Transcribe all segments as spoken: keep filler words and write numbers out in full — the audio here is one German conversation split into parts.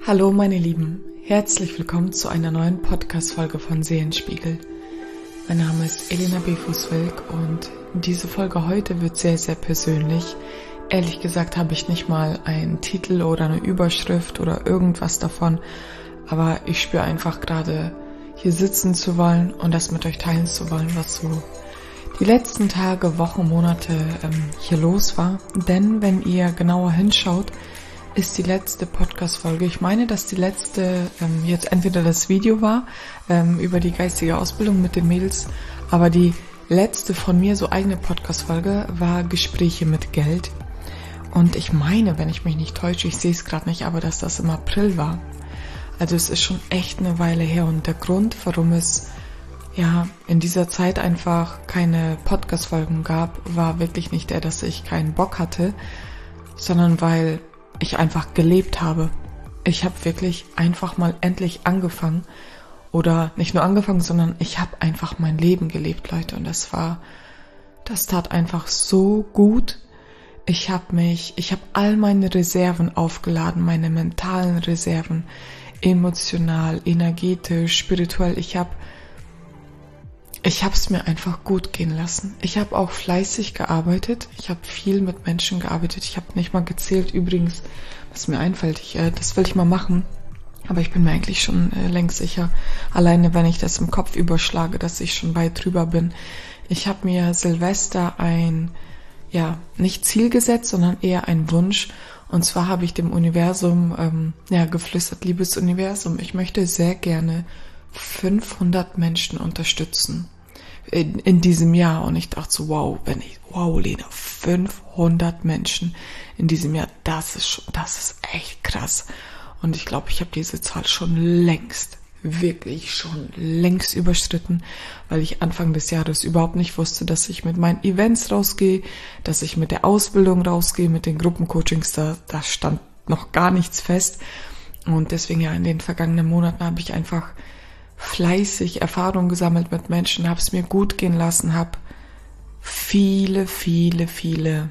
Hallo meine Lieben, herzlich willkommen zu einer neuen Podcast-Folge von Seelenspiegel. Mein Name ist Elena B. Fußwilk und diese Folge heute wird sehr, sehr persönlich. Ehrlich gesagt habe ich nicht mal einen Titel oder eine Überschrift oder irgendwas davon, aber ich spüre einfach gerade, hier sitzen zu wollen und das mit euch teilen zu wollen, was so die letzten Tage, Wochen, Monate ähm, hier los war. Denn wenn ihr genauer hinschaut, ist die letzte Podcast-Folge. Ich meine, dass die letzte ähm, jetzt entweder das Video war ähm, über die geistige Ausbildung mit den Mädels, aber die letzte von mir so eigene Podcast-Folge war Gespräche mit Geld. Und ich meine, wenn ich mich nicht täusche, ich sehe es gerade nicht, aber dass das im April war. Also es ist schon echt eine Weile her und der Grund, warum es ja in dieser Zeit einfach keine Podcast-Folgen gab, war wirklich nicht der, dass ich keinen Bock hatte, sondern weil ich einfach gelebt habe. Ich habe wirklich einfach mal endlich angefangen oder nicht nur angefangen, sondern ich habe einfach mein Leben gelebt, Leute. Und das war, das tat einfach so gut. Ich habe mich, ich habe all meine Reserven aufgeladen, meine mentalen Reserven, emotional, energetisch, spirituell. Ich habe Ich habe es mir einfach gut gehen lassen. Ich habe auch fleißig gearbeitet. Ich habe viel mit Menschen gearbeitet. Ich habe nicht mal gezählt. Übrigens, was mir einfällt, ich, äh, das will ich mal machen. Aber ich bin mir eigentlich schon äh, längst sicher, alleine wenn ich das im Kopf überschlage, dass ich schon weit drüber bin. Ich habe mir Silvester ein, ja, nicht Ziel gesetzt, sondern eher ein Wunsch. Und zwar habe ich dem Universum, ähm, ja, geflüstert, liebes Universum, ich möchte sehr gerne fünfhundert Menschen unterstützen in, in diesem Jahr. Und ich dachte so, wow, wenn ich, wow, Lena, fünfhundert Menschen in diesem Jahr, das ist schon, das ist echt krass. Und ich glaube, ich habe diese Zahl schon längst, wirklich schon längst überschritten, weil ich Anfang des Jahres überhaupt nicht wusste, dass ich mit meinen Events rausgehe, dass ich mit der Ausbildung rausgehe, mit den Gruppencoachings, da, da stand noch gar nichts fest. Und deswegen ja, in den vergangenen Monaten habe ich einfach fleißig Erfahrung gesammelt mit Menschen, habe es mir gut gehen lassen, habe viele, viele, viele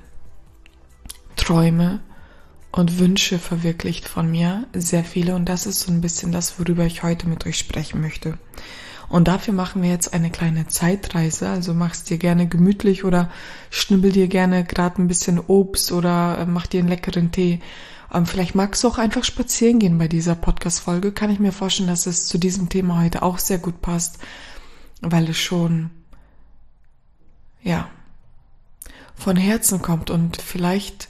Träume und Wünsche verwirklicht von mir, sehr viele, und das ist so ein bisschen das, worüber ich heute mit euch sprechen möchte. Und dafür machen wir jetzt eine kleine Zeitreise, also mach's dir gerne gemütlich oder schnibbel dir gerne gerade ein bisschen Obst oder mach dir einen leckeren Tee. Ähm, vielleicht magst du auch einfach spazieren gehen bei dieser Podcast-Folge. Kann ich mir vorstellen, dass es zu diesem Thema heute auch sehr gut passt, weil es schon, ja, von Herzen kommt und vielleicht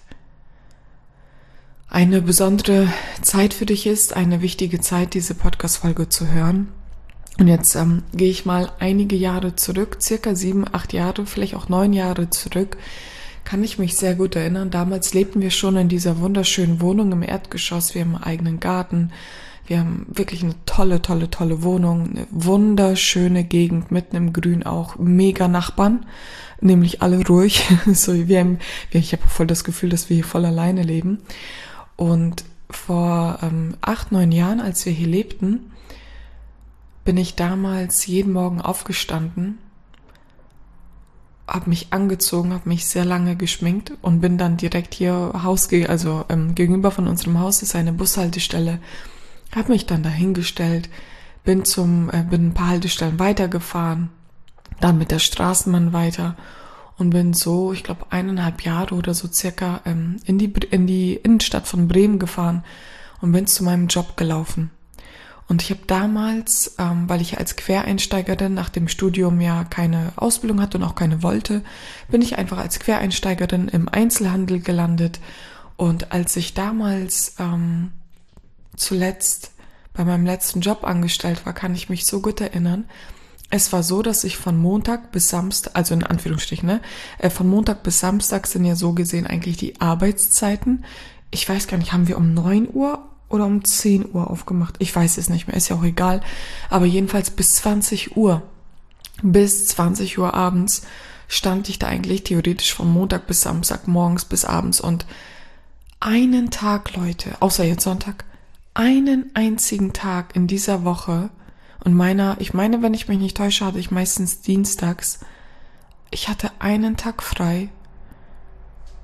eine besondere Zeit für dich ist, eine wichtige Zeit, diese Podcast-Folge zu hören. Und jetzt ähm, gehe ich mal einige Jahre zurück, circa sieben, acht Jahre, vielleicht auch neun Jahre zurück, kann ich mich sehr gut erinnern. Damals lebten wir schon in dieser wunderschönen Wohnung im Erdgeschoss. Wir haben einen eigenen Garten. Wir haben wirklich eine tolle, tolle, tolle Wohnung. Eine wunderschöne Gegend, mitten im Grün auch. Mega Nachbarn, nämlich alle ruhig. So, wir haben, ich habe voll das Gefühl, dass wir hier voll alleine leben. Und vor ähm, acht, neun Jahren, als wir hier lebten, bin ich damals jeden Morgen aufgestanden, habe mich angezogen, habe mich sehr lange geschminkt und bin dann direkt hier Haus, also ähm, gegenüber von unserem Haus ist eine Bushaltestelle, habe mich dann dahingestellt, bin zum, äh, bin ein paar Haltestellen weitergefahren, dann mit der Straßenbahn weiter und bin so, ich glaube eineinhalb Jahre oder so circa ähm, in die in die Innenstadt von Bremen gefahren und bin zu meinem Job gelaufen. Und ich habe damals, ähm, weil ich als Quereinsteigerin nach dem Studium ja keine Ausbildung hatte und auch keine wollte, bin ich einfach als Quereinsteigerin im Einzelhandel gelandet. Und als ich damals ähm, zuletzt bei meinem letzten Job angestellt war, kann ich mich so gut erinnern. Es war so, dass ich von Montag bis Samstag, also in Anführungsstrichen, ne, äh, von Montag bis Samstag sind ja so gesehen eigentlich die Arbeitszeiten. Ich weiß gar nicht, haben wir um neun Uhr oder um zehn Uhr aufgemacht. Ich weiß es nicht mehr, ist ja auch egal. Aber jedenfalls bis zwanzig Uhr. Bis zwanzig Uhr abends stand ich da eigentlich theoretisch von Montag bis Samstag, morgens bis abends. Und einen Tag, Leute, außer jetzt Sonntag, einen einzigen Tag in dieser Woche, und meiner, ich meine, wenn ich mich nicht täusche, hatte ich meistens dienstags, ich hatte einen Tag frei,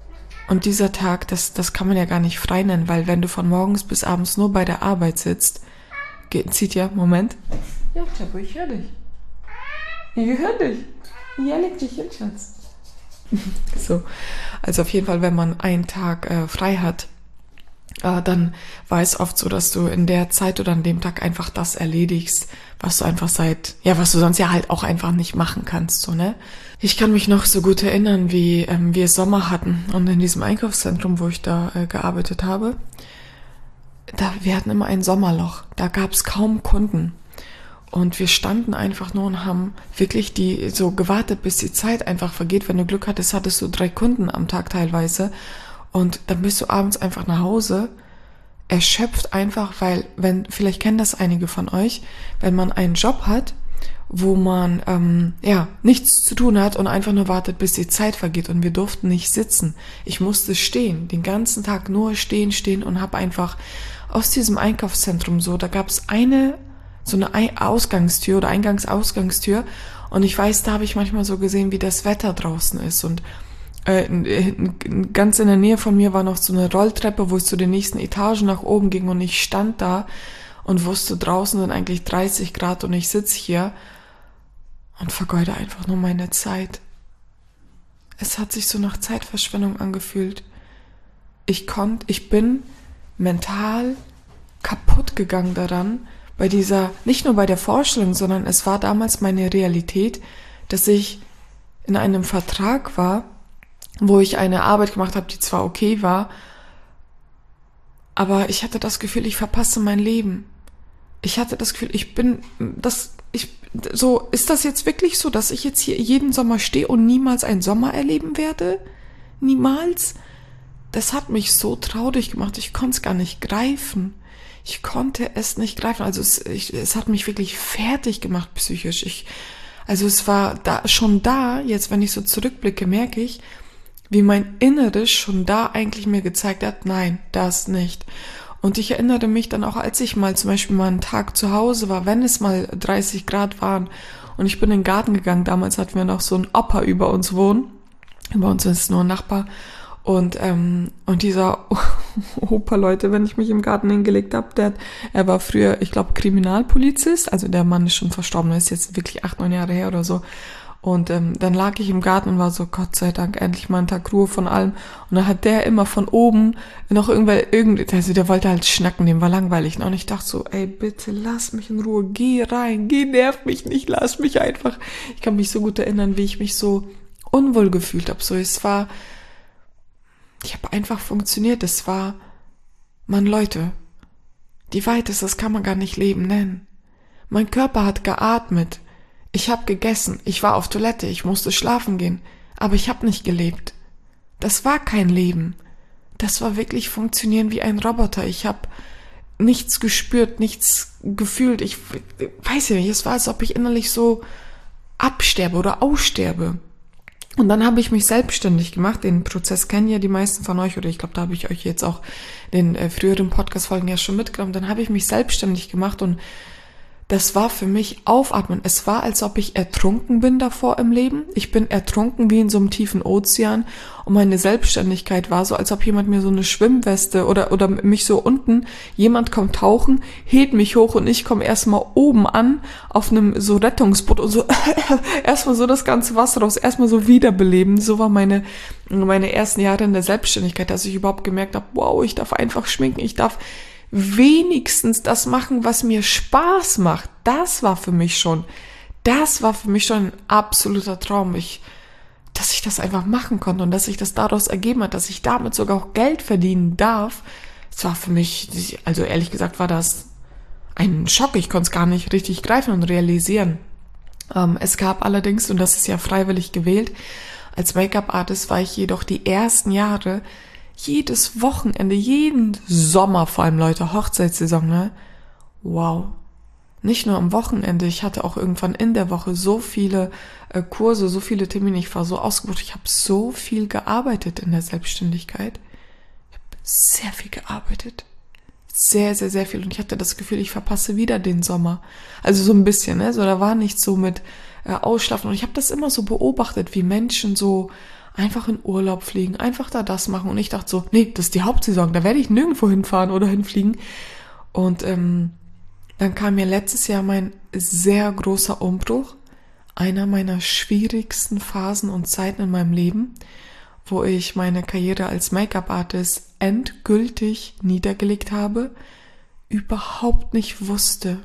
Und dieser Tag, das, das kann man ja gar nicht frei nennen, weil wenn du von morgens bis abends nur bei der Arbeit sitzt, geht, zieht ja, Moment. Ja, Chapo, ich höre dich. Ich höre dich. Ja, leg dich hin, Schatz. So, also auf jeden Fall, wenn man einen Tag äh, frei hat, äh, dann war es oft so, dass du in der Zeit oder an dem Tag einfach das erledigst, was du einfach seit, ja, was du sonst ja halt auch einfach nicht machen kannst, so, ne? Ich kann mich noch so gut erinnern, wie ähm, wir Sommer hatten und in diesem Einkaufszentrum, wo ich da äh, gearbeitet habe, da, wir hatten immer ein Sommerloch, da gab es kaum Kunden. Und wir standen einfach nur und haben wirklich die so gewartet, bis die Zeit einfach vergeht. Wenn du Glück hattest, hattest du drei Kunden am Tag teilweise. Und dann bist du abends einfach nach Hause, erschöpft einfach, weil, wenn, vielleicht kennen das einige von euch, wenn man einen Job hat, wo man ähm, ja nichts zu tun hat und einfach nur wartet, bis die Zeit vergeht. Und wir durften nicht sitzen. Ich musste stehen, den ganzen Tag nur stehen, stehen und habe einfach aus diesem Einkaufszentrum so, da gab es eine so eine Ausgangstür oder Eingangs-Ausgangstür und ich weiß, da habe ich manchmal so gesehen, wie das Wetter draußen ist und äh, ganz in der Nähe von mir war noch so eine Rolltreppe, wo es zu den nächsten Etagen nach oben ging und ich stand da und wusste, draußen sind eigentlich dreißig Grad und ich sitze hier und vergeude einfach nur meine Zeit. Es hat sich so nach Zeitverschwendung angefühlt. Ich konnte, ich bin mental kaputt gegangen daran, bei dieser, nicht nur bei der Vorstellung, sondern es war damals meine Realität, dass ich in einem Vertrag war, wo ich eine Arbeit gemacht habe, die zwar okay war, aber ich hatte das Gefühl, ich verpasse mein Leben. Ich hatte das Gefühl, ich bin, das, ich, so, ist das jetzt wirklich so, dass ich jetzt hier jeden Sommer stehe und niemals einen Sommer erleben werde? Niemals? Das hat mich so traurig gemacht, ich konnte es gar nicht greifen. Ich konnte es nicht greifen, also es, ich, es hat mich wirklich fertig gemacht psychisch. Ich, also es war da schon da, jetzt wenn ich so zurückblicke, merke ich, wie mein Inneres schon da eigentlich mir gezeigt hat, nein, das nicht. Und ich erinnere mich dann auch, als ich mal zum Beispiel mal einen Tag zu Hause war, wenn es mal dreißig Grad waren und ich bin in den Garten gegangen, damals hatten wir noch so einen Opa über uns wohnen, über uns ist nur ein Nachbar. Und ähm, und dieser Opa, Leute, wenn ich mich im Garten hingelegt habe, der, er war früher, ich glaube, Kriminalpolizist, also der Mann ist schon verstorben, ist jetzt wirklich acht, neun Jahre her oder so. Und ähm, dann lag ich im Garten und war so, Gott sei Dank, endlich mal ein Tag Ruhe von allem. Und dann hat der immer von oben noch irgendwer, irgend, also der wollte halt schnacken, dem war langweilig. Und ich dachte so, ey, bitte lass mich in Ruhe, geh rein, geh, nerv mich nicht, lass mich einfach. Ich kann mich so gut erinnern, wie ich mich so unwohl gefühlt habe. So, es war... Ich habe einfach funktioniert. Es war, Mann, Leute, die Weite, das kann man gar nicht Leben nennen. Mein Körper hat geatmet. Ich habe gegessen. Ich war auf Toilette. Ich musste schlafen gehen. Aber ich habe nicht gelebt. Das war kein Leben. Das war wirklich funktionieren wie ein Roboter. Ich habe nichts gespürt, nichts gefühlt. Ich weiß ja nicht, es war, als ob ich innerlich so absterbe oder aussterbe. Und dann habe ich mich selbstständig gemacht. Den Prozess kennen ja die meisten von euch, oder ich glaube, da habe ich euch jetzt auch in den äh, früheren Podcast-Folgen ja schon mitgenommen. Dann habe ich mich selbstständig gemacht und das war für mich Aufatmen. Es war, als ob ich ertrunken bin davor im Leben. Ich bin ertrunken wie in so einem tiefen Ozean und meine Selbstständigkeit war so, als ob jemand mir so eine Schwimmweste oder oder mich so unten, jemand kommt tauchen, hebt mich hoch und ich komme erstmal oben an auf einem so Rettungsboot und so erstmal so das ganze Wasser raus, erstmal so wiederbeleben. So war meine meine ersten Jahre in der Selbstständigkeit, dass ich überhaupt gemerkt habe, wow, ich darf einfach schminken, ich darf wenigstens das machen, was mir Spaß macht. Das war für mich schon, das war für mich schon ein absoluter Traum. Ich, dass ich das einfach machen konnte und dass sich das daraus ergeben hat, dass ich damit sogar auch Geld verdienen darf. Es war für mich, also ehrlich gesagt, war das ein Schock. Ich konnte es gar nicht richtig greifen und realisieren. Ähm, es gab allerdings, und das ist ja freiwillig gewählt, als Make-up-Artist war ich jedoch die ersten Jahre jedes Wochenende, jeden Sommer vor allem, Leute, Hochzeitssaison, ne? Wow. Nicht nur am Wochenende, ich hatte auch irgendwann in der Woche so viele äh, Kurse, so viele Termine, ich war so ausgebucht, ich habe so viel gearbeitet in der Selbstständigkeit. Ich habe sehr viel gearbeitet. Sehr, sehr, sehr viel. Und ich hatte das Gefühl, ich verpasse wieder den Sommer. Also so ein bisschen, ne? So, da war nicht so mit äh, Ausschlafen. Und ich habe das immer so beobachtet, wie Menschen so einfach in Urlaub fliegen, einfach da das machen. Und ich dachte so, nee, das ist die Hauptsaison, da werde ich nirgendwo hinfahren oder hinfliegen. Und ähm, dann kam mir letztes Jahr mein sehr großer Umbruch, einer meiner schwierigsten Phasen und Zeiten in meinem Leben, wo ich meine Karriere als Make-up-Artist endgültig niedergelegt habe, überhaupt nicht wusste,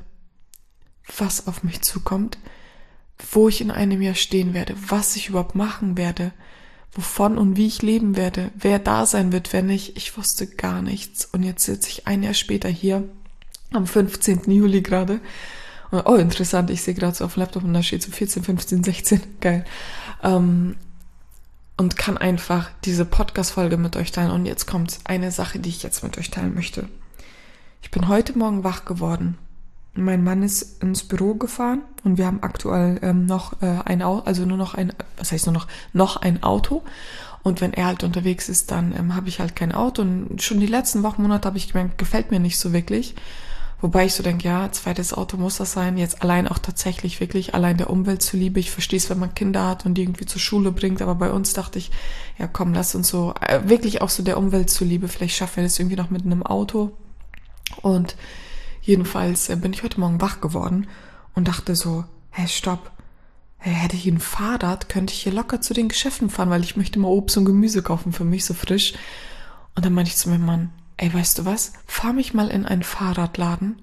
was auf mich zukommt, wo ich in einem Jahr stehen werde, was ich überhaupt machen werde, wovon und wie ich leben werde, wer da sein wird, wenn nicht. Ich wusste gar nichts. Und jetzt sitze ich ein Jahr später hier, am fünfzehnten Juli gerade. Und, oh, interessant, ich sehe gerade so auf dem Laptop und da steht so vierzehn, fünfzehn, sechzehn. Geil. Ähm, und kann einfach diese Podcast-Folge mit euch teilen. Und jetzt kommt eine Sache, die ich jetzt mit euch teilen möchte. Ich bin heute Morgen wach geworden. Mein Mann ist ins Büro gefahren und wir haben aktuell ähm, noch äh, ein Auto, also nur noch ein, was heißt nur noch, noch ein Auto. Und wenn er halt unterwegs ist, dann ähm, habe ich halt kein Auto. Und schon die letzten Wochen, Monate habe ich gemerkt, gefällt mir nicht so wirklich. Wobei ich so denke, ja, zweites Auto muss das sein. Jetzt allein auch tatsächlich wirklich allein der Umwelt zuliebe. Ich verstehe es, wenn man Kinder hat und die irgendwie zur Schule bringt. Aber bei uns dachte ich, ja komm, lass uns so, äh, wirklich auch so der Umwelt zuliebe. Vielleicht schaffen wir das irgendwie noch mit einem Auto. Und jedenfalls äh, bin ich heute Morgen wach geworden und dachte so, hey, stopp, hey, hätte ich ein Fahrrad, könnte ich hier locker zu den Geschäften fahren, weil ich möchte mal Obst und Gemüse kaufen für mich, so frisch. Und dann meinte ich zu meinem Mann, ey, weißt du was, fahr mich mal in einen Fahrradladen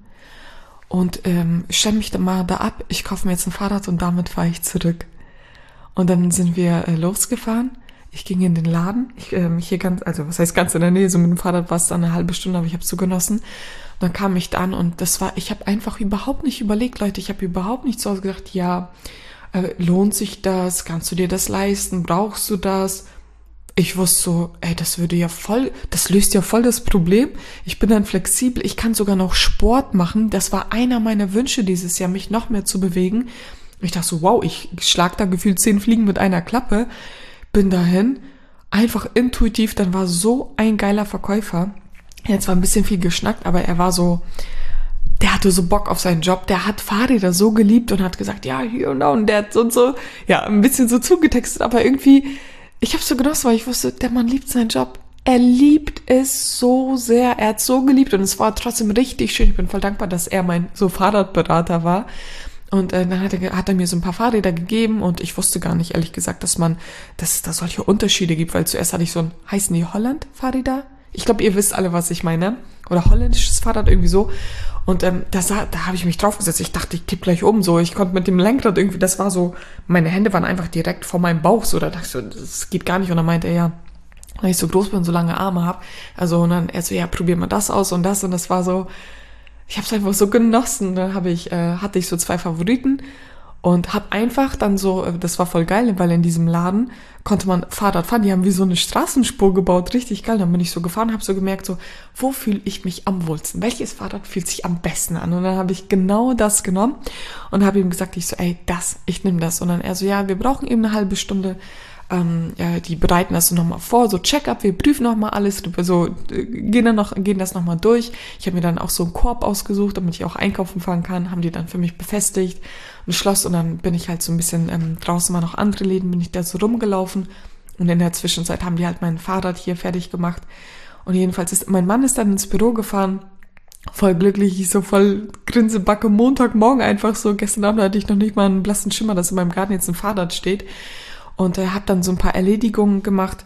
und ähm, stell mich dann mal da ab, ich kaufe mir jetzt ein Fahrrad und damit fahre ich zurück. Und dann sind wir äh, losgefahren. Ich ging in den Laden, ich, ähm, hier ganz, also was heißt ganz in der Nähe, so mit dem Fahrrad war es dann eine halbe Stunde, aber ich habe es so genossen. Und dann kam ich da an und das war, ich habe einfach überhaupt nicht überlegt, Leute, ich habe überhaupt nicht zu Hause gedacht, ja, äh, lohnt sich das, kannst du dir das leisten, brauchst du das? Ich wusste so, ey, das würde ja voll, das löst ja voll das Problem. Ich bin dann flexibel, ich kann sogar noch Sport machen. Das war einer meiner Wünsche dieses Jahr, mich noch mehr zu bewegen. Ich dachte so, wow, ich schlag da gefühlt zehn Fliegen mit einer Klappe. Bin dahin, einfach intuitiv, dann war so ein geiler Verkäufer. Er hat zwar ein bisschen viel geschnackt, aber er war so, der hatte so Bock auf seinen Job, der hat Fahrräder so geliebt und hat gesagt, ja, hier und da und der hat so und so, ja, ein bisschen so zugetextet, aber irgendwie, ich habe so genossen, weil ich wusste, der Mann liebt seinen Job. Er liebt es so sehr, er hat so geliebt und es war trotzdem richtig schön. Ich bin voll dankbar, dass er mein so Fahrradberater war. Und äh, dann hat er, hat er mir so ein paar Fahrräder gegeben und ich wusste gar nicht, ehrlich gesagt, dass man, dass es da solche Unterschiede gibt, weil zuerst hatte ich so ein, heißen die Holland-Fahrräder? Ich glaube, ihr wisst alle, was ich meine. Oder holländisches Fahrrad, irgendwie so. Und ähm, da, da habe ich mich draufgesetzt. Ich dachte, ich kipp gleich um. So, ich konnte mit dem Lenkrad irgendwie, das war so, meine Hände waren einfach direkt vor meinem Bauch. So, da dachte ich so, das geht gar nicht. Und dann meinte er, ja, weil ich so groß bin und so lange Arme habe. Also, und dann er so, ja, probier mal das aus und das. Und das war so, ich habe es einfach so genossen. Dann habe ich, äh, hatte ich so zwei Favoriten und habe einfach dann so, äh, das war voll geil, weil in diesem Laden konnte man Fahrrad fahren. Die haben wie so eine Straßenspur gebaut, richtig geil. Dann bin ich so gefahren, habe so gemerkt, so, wo fühle ich mich am wohlsten? Welches Fahrrad fühlt sich am besten an? Und dann habe ich genau das genommen und habe ihm gesagt, ich so, ey, das, ich nehme das. Und dann er so, ja, wir brauchen eben eine halbe Stunde. Ähm, ja, die bereiten das so nochmal vor, so Check-up, wir prüfen nochmal alles, so äh, gehen dann noch, gehen das nochmal durch. Ich habe mir dann auch so einen Korb ausgesucht, damit ich auch einkaufen fahren kann, haben die dann für mich befestigt und Schloss und dann bin ich halt so ein bisschen, ähm, draußen waren noch andere Läden, bin ich da so rumgelaufen und in der Zwischenzeit haben die halt mein Fahrrad hier fertig gemacht und jedenfalls ist, mein Mann ist dann ins Büro gefahren, voll glücklich, ich so voll Grinsebacke, Montagmorgen einfach so, gestern Abend hatte ich noch nicht mal einen blassen Schimmer, dass in meinem Garten jetzt ein Fahrrad steht. Und er äh, hat dann so ein paar Erledigungen gemacht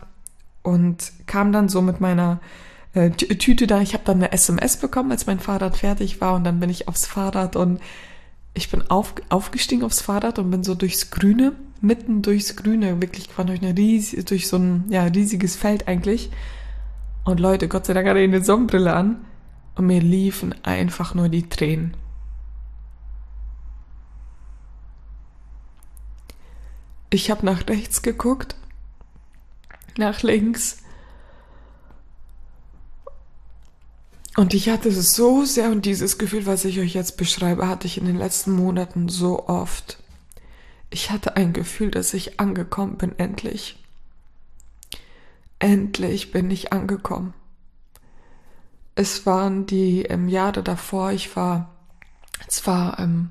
und kam dann so mit meiner äh, Tüte da. Ich habe dann eine S M S bekommen, als mein Fahrrad fertig war. Und dann bin ich aufs Fahrrad und ich bin auf, aufgestiegen aufs Fahrrad und bin so durchs Grüne, mitten durchs Grüne, wirklich quasi durch, eine ries- durch so ein ja, riesiges Feld eigentlich. Und Leute, Gott sei Dank hatte ich eine Sonnenbrille an und mir liefen einfach nur die Tränen. Ich habe nach rechts geguckt, nach links und ich hatte es so sehr und dieses Gefühl, was ich euch jetzt beschreibe, hatte ich in den letzten Monaten so oft. Ich hatte ein Gefühl, dass ich angekommen bin, endlich. Endlich bin ich angekommen. Es waren die ähm, Jahre davor, ich war zwar ähm,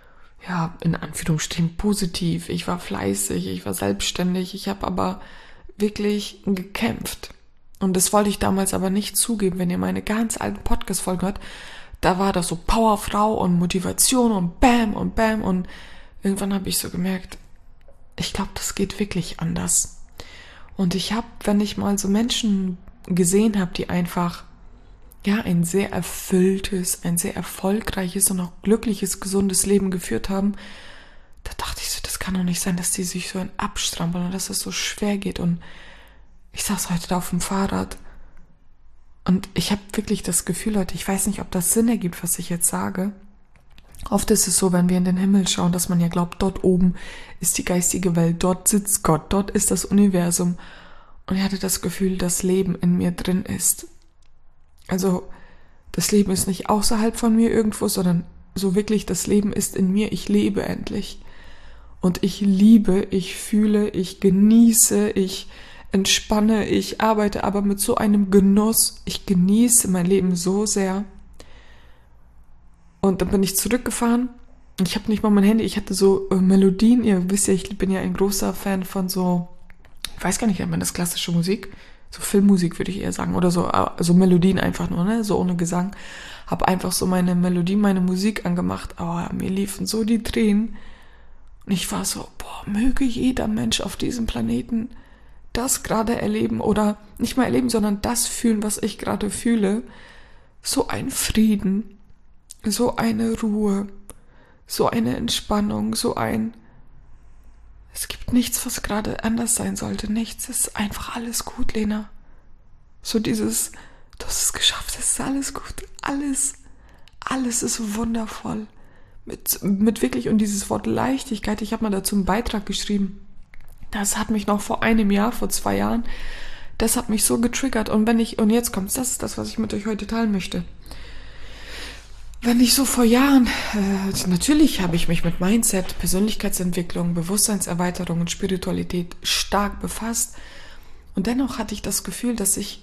ja, in Anführungsstrichen positiv. Ich war fleißig, ich war selbstständig, ich habe aber wirklich gekämpft. Und das wollte ich damals aber nicht zugeben. Wenn ihr meine ganz alten Podcast-Folgen hört, da war das so Powerfrau und Motivation und Bam und Bam. Und irgendwann habe ich so gemerkt, ich glaube, das geht wirklich anders. Und ich habe, wenn ich mal so Menschen gesehen habe, die einfach ja ein sehr erfülltes, ein sehr erfolgreiches und auch glückliches, gesundes Leben geführt haben, da dachte ich so, das kann doch nicht sein, dass die sich so ein abstrampeln und dass es so schwer geht. Und ich saß heute da auf dem Fahrrad und ich habe wirklich das Gefühl, Leute, ich weiß nicht, ob das Sinn ergibt, was ich jetzt sage. Oft ist es so, wenn wir in den Himmel schauen, dass man ja glaubt, dort oben ist die geistige Welt, dort sitzt Gott, dort ist das Universum. Und ich hatte das Gefühl, dass Leben in mir drin ist. Also das Leben ist nicht außerhalb von mir irgendwo, sondern so wirklich, das Leben ist in mir, ich lebe endlich. Und ich liebe, ich fühle, ich genieße, ich entspanne, ich arbeite aber mit so einem Genuss. Ich genieße mein Leben so sehr. Und dann bin ich zurückgefahren. Ich habe nicht mal mein Handy, ich hatte so äh, Melodien. Ihr wisst ja, ich bin ja ein großer Fan von so, ich weiß gar nicht, nennt man das klassische Musik? So Filmmusik würde ich eher sagen. Oder so, äh, so Melodien einfach nur, ne? So ohne Gesang. Habe einfach so meine Melodie, meine Musik angemacht. Aber mir liefen so die Tränen. Und ich war so, boah, möge jeder Mensch auf diesem Planeten das gerade erleben. Oder nicht mal erleben, sondern das fühlen, was ich gerade fühle. So ein Frieden. So eine Ruhe, so eine Entspannung, so ein, es gibt nichts, was gerade anders sein sollte, nichts, es ist einfach alles gut, Lena. So dieses, du hast es geschafft, es ist alles gut, alles, alles ist wundervoll. Mit, mit wirklich, und dieses Wort Leichtigkeit, ich habe mal dazu einen Beitrag geschrieben, das hat mich noch vor einem Jahr, vor zwei Jahren, das hat mich so getriggert. Und wenn ich, und jetzt kommt's, das ist das, was ich mit euch heute teilen möchte. Wenn ich so vor Jahren, äh, natürlich habe ich mich mit Mindset, Persönlichkeitsentwicklung, Bewusstseinserweiterung und Spiritualität stark befasst. Und dennoch hatte ich das Gefühl, dass ich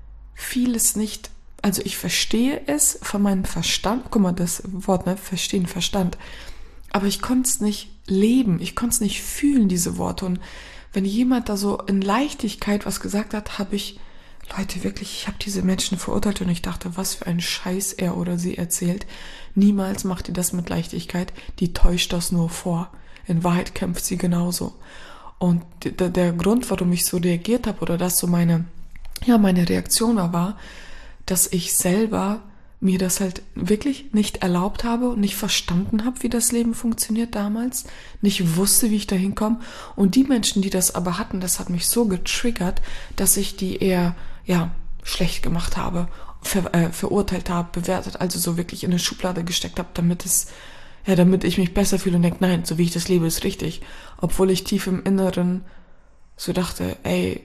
vieles nicht, also ich verstehe es von meinem Verstand, guck mal, das Wort, ne, verstehen, Verstand, aber ich konnte es nicht leben, ich konnte es nicht fühlen, diese Worte. Und wenn jemand da so in Leichtigkeit was gesagt hat, habe ich, Leute, wirklich, ich habe diese Menschen verurteilt und ich dachte, was für ein Scheiß er oder sie erzählt. Niemals macht die das mit Leichtigkeit, die täuscht das nur vor. In Wahrheit kämpft sie genauso. Und der, der Grund, warum ich so reagiert habe oder das so meine, ja, meine Reaktion war, war, dass ich selber mir das halt wirklich nicht erlaubt habe und nicht verstanden habe, wie das Leben funktioniert damals, nicht wusste, wie ich da hinkomme. Und die Menschen, die das aber hatten, das hat mich so getriggert, dass ich die eher, ja, schlecht gemacht habe, ver, äh, verurteilt habe, bewertet, also so wirklich in eine Schublade gesteckt habe, damit es, ja, damit ich mich besser fühle und denke, nein, so wie ich das lebe, ist richtig. Obwohl ich tief im Inneren so dachte, ey,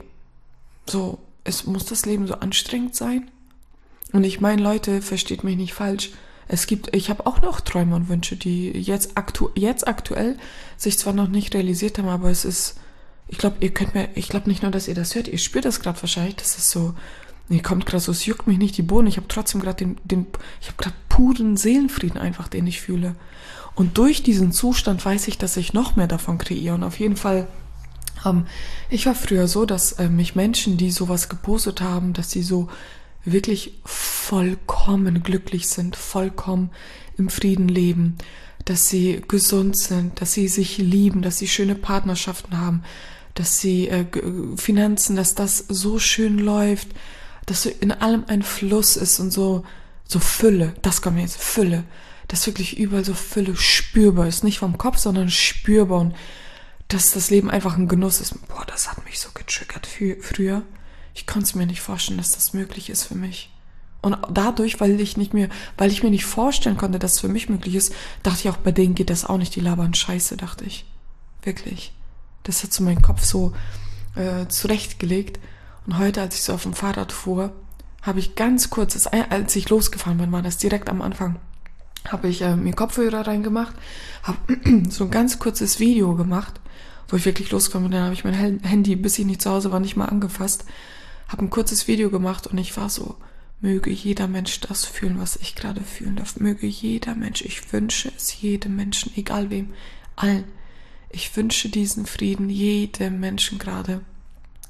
so, es muss das Leben so anstrengend sein? Und ich meine, Leute, versteht mich nicht falsch. Es gibt, ich habe auch noch Träume und Wünsche, die jetzt, aktu- jetzt aktuell sich zwar noch nicht realisiert haben, aber es ist, ich glaube, ihr könnt mir, ich glaube nicht nur, dass ihr das hört, ihr spürt das gerade wahrscheinlich, das ist so, ihr kommt gerade so, es juckt mich nicht die Bohne, ich habe trotzdem gerade den, den, ich habe gerade puren Seelenfrieden einfach, den ich fühle. Und durch diesen Zustand weiß ich, dass ich noch mehr davon kreiere. Und auf jeden Fall, ähm, ich war früher so, dass äh, mich Menschen, die sowas gepostet haben, dass sie so wirklich vollkommen glücklich sind, vollkommen im Frieden leben, dass sie gesund sind, dass sie sich lieben, dass sie schöne Partnerschaften haben, dass sie äh, Finanzen, dass das so schön läuft, dass so in allem ein Fluss ist und so so Fülle, das kommt mir jetzt, Fülle, dass wirklich überall so Fülle spürbar ist, nicht vom Kopf, sondern spürbar und dass das Leben einfach ein Genuss ist. Boah, das hat mich so getriggert für, früher. Ich konnte es mir nicht vorstellen, dass das möglich ist für mich. Und dadurch, weil ich nicht mehr, weil ich mir nicht vorstellen konnte, dass es für mich möglich ist, dachte ich auch, bei denen geht das auch nicht, die labern Scheiße, dachte ich. Wirklich. Das hat so meinen Kopf so äh, zurechtgelegt. Und heute, als ich so auf dem Fahrrad fuhr, habe ich ganz kurz, das, als ich losgefahren bin, war das direkt am Anfang, habe ich äh, mir Kopfhörer reingemacht, habe so ein ganz kurzes Video gemacht, wo ich wirklich losgefahren bin. Dann habe ich mein Handy, bis ich nicht zu Hause war, nicht mal angefasst, habe ein kurzes Video gemacht und ich war so, möge jeder Mensch das fühlen, was ich gerade fühlen darf. Möge jeder Mensch, ich wünsche es jedem Menschen, egal wem, allen. Ich wünsche diesen Frieden jedem Menschen gerade.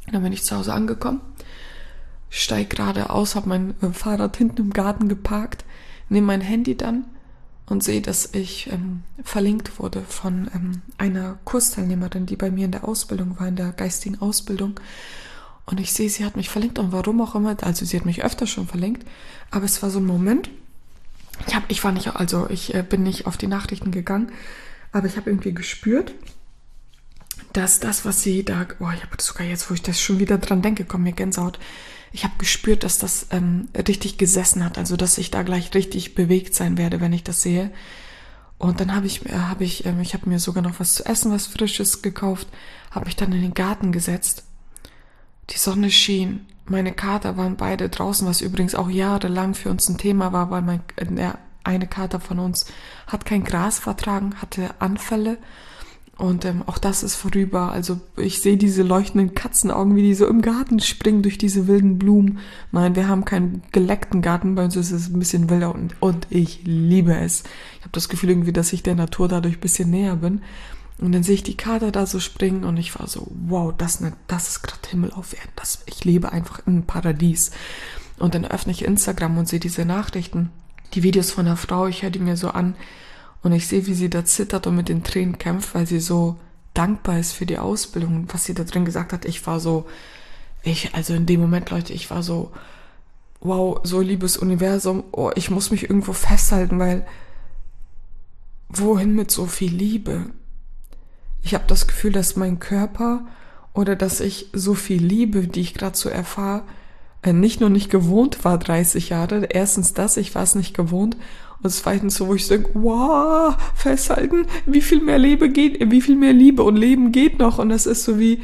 Und dann bin ich zu Hause angekommen, steig gerade aus, habe mein äh, Fahrrad hinten im Garten geparkt, nehme mein Handy dann und sehe, dass ich ähm, verlinkt wurde von ähm, einer Kursteilnehmerin, die bei mir in der Ausbildung war, in der geistigen Ausbildung. Und ich sehe, sie hat mich verlinkt und warum auch immer, also sie hat mich öfter schon verlinkt, aber es war so ein Moment, ich, hab, ich war nicht, also ich äh, bin nicht auf die Nachrichten gegangen, aber ich habe irgendwie gespürt, dass das, was sie da, oh, ich habe das sogar jetzt, wo ich das schon wieder dran denke, kommt mir Gänsehaut, ich habe gespürt, dass das ähm, richtig gesessen hat, also dass ich da gleich richtig bewegt sein werde, wenn ich das sehe. Und dann habe ich, äh, habe ich, ähm, ich habe mir sogar noch was zu essen, was Frisches gekauft, habe mich dann in den Garten gesetzt. Die Sonne schien, meine Kater waren beide draußen, was übrigens auch jahrelang für uns ein Thema war, weil mein, der eine Kater von uns hat kein Gras vertragen, hatte Anfälle und ähm, auch das ist vorüber. Also ich sehe diese leuchtenden Katzenaugen, wie die so im Garten springen durch diese wilden Blumen. Nein, wir haben keinen geleckten Garten, bei uns ist es ein bisschen wilder und, und ich liebe es. Ich habe das Gefühl irgendwie, dass ich der Natur dadurch ein bisschen näher bin. Und dann sehe ich die Kater da so springen und ich war so, wow, das, ne, das ist gerade Himmel auf Erden. Das, ich lebe einfach im Paradies. Und dann öffne ich Instagram und sehe diese Nachrichten, die Videos von der Frau, ich höre die mir so an und ich sehe, wie sie da zittert und mit den Tränen kämpft, weil sie so dankbar ist für die Ausbildung, was sie da drin gesagt hat. Ich war so, ich, also in dem Moment, Leute, ich war so, wow, so liebes Universum, oh, ich muss mich irgendwo festhalten, weil wohin mit so viel Liebe? Ich habe das Gefühl, dass mein Körper oder dass ich so viel Liebe, die ich gerade so erfahre, nicht nur nicht gewohnt war, dreißig Jahre. Erstens das, ich war es nicht gewohnt. Und zweitens so, wo ich sage, wow, festhalten, wie viel mehr Liebe geht, wie viel mehr Liebe und Leben geht noch. Und das ist so wie,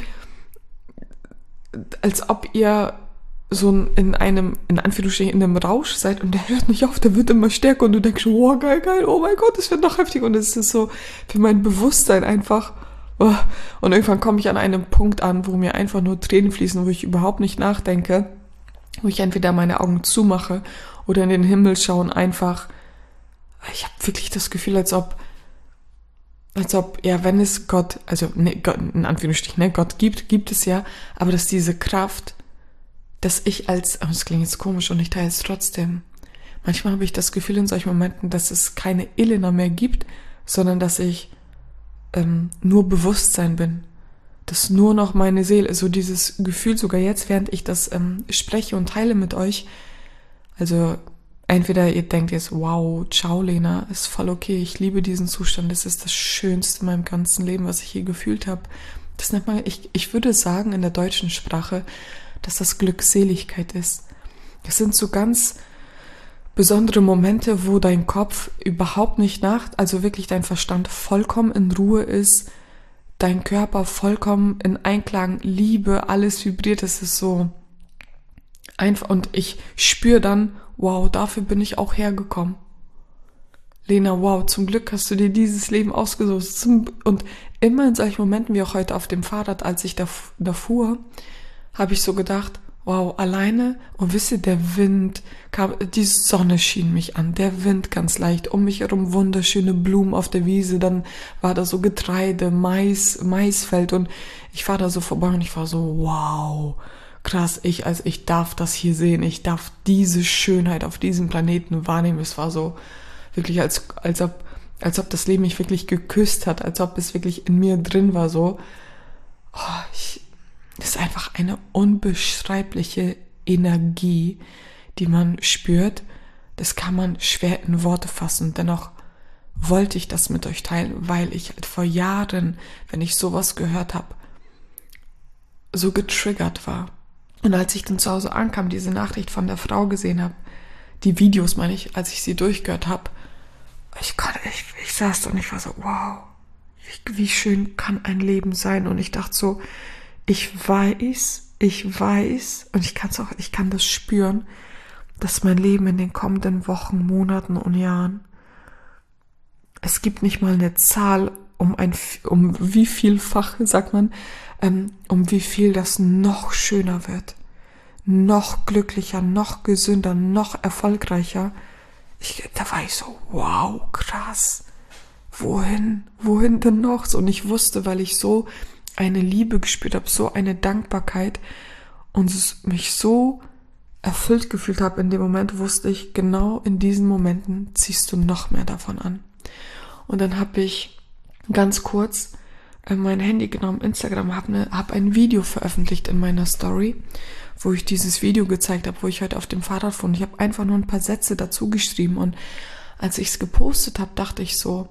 als ob ihr so in einem, in Anführungsstrichen, in einem Rausch seid und der hört nicht auf, der wird immer stärker und du denkst, wow, geil, geil, oh mein Gott, das wird noch heftiger. Und es ist so für mein Bewusstsein einfach. Und irgendwann komme ich an einem Punkt an, wo mir einfach nur Tränen fließen, wo ich überhaupt nicht nachdenke, wo ich entweder meine Augen zumache oder in den Himmel schaue und einfach, ich habe wirklich das Gefühl, als ob, als ob, ja, wenn es Gott, also ne, Gott, in Anführungsstrichen, ne, Gott gibt, gibt es ja, aber dass diese Kraft, dass ich als, das klingt jetzt komisch und ich teile es trotzdem, manchmal habe ich das Gefühl in solchen Momenten, dass es keine Elena mehr gibt, sondern dass ich Ähm, nur Bewusstsein bin, dass nur noch meine Seele, so dieses Gefühl sogar jetzt, während ich das ähm, spreche und teile mit euch, also entweder ihr denkt jetzt, wow, ciao Lena, ist voll okay, ich liebe diesen Zustand, das ist das Schönste in meinem ganzen Leben, was ich je gefühlt habe. Das nennt man, ich, ich würde sagen in der deutschen Sprache, dass das Glückseligkeit ist. Es sind so ganz besondere Momente, wo dein Kopf überhaupt nicht nach, also wirklich dein Verstand vollkommen in Ruhe ist, dein Körper vollkommen in Einklang, Liebe, alles vibriert, es ist so einfach und ich spüre dann, wow, dafür bin ich auch hergekommen. Lena, wow, zum Glück hast du dir dieses Leben ausgesucht. Und immer in solchen Momenten, wie auch heute auf dem Fahrrad, als ich da, da fuhr, habe ich so gedacht, wow, alleine, und wisst ihr, der Wind kam, die Sonne schien mich an, der Wind ganz leicht, um mich herum wunderschöne Blumen auf der Wiese, dann war da so Getreide, Mais, Maisfeld und ich war da so vorbei und ich war so, wow, krass, ich, also ich darf das hier sehen, ich darf diese Schönheit auf diesem Planeten wahrnehmen, es war so wirklich, als, als ob, als ob das Leben mich wirklich geküsst hat, als ob es wirklich in mir drin war, so, oh, ich, das ist einfach eine unbeschreibliche Energie, die man spürt. Das kann man schwer in Worte fassen. Dennoch wollte ich das mit euch teilen, weil ich halt vor Jahren, wenn ich sowas gehört habe, so getriggert war. Und als ich dann zu Hause ankam, diese Nachricht von der Frau gesehen habe, die Videos meine ich, als ich sie durchgehört habe, ich, ich, ich saß da und ich war so, wow, wie, wie schön kann ein Leben sein? Und ich dachte so, ich weiß, ich weiß, und ich kann es auch, ich kann das spüren, dass mein Leben in den kommenden Wochen, Monaten und Jahren, es gibt nicht mal eine Zahl, um ein, um wie vielfach, sagt man, ähm, um wie viel das noch schöner wird, noch glücklicher, noch gesünder, noch erfolgreicher. Ich, da war ich so, wow, krass, wohin, wohin denn noch? Und ich wusste, weil ich so eine Liebe gespürt habe, so eine Dankbarkeit und mich so erfüllt gefühlt habe in dem Moment, wusste ich, genau in diesen Momenten ziehst du noch mehr davon an. Und dann habe ich ganz kurz äh, mein Handy genommen, Instagram, habe ne, hab ein Video veröffentlicht in meiner Story, wo ich dieses Video gezeigt habe, wo ich heute auf dem Fahrrad fuhr. Und ich habe einfach nur ein paar Sätze dazu geschrieben. Und als ich es gepostet habe, dachte ich so,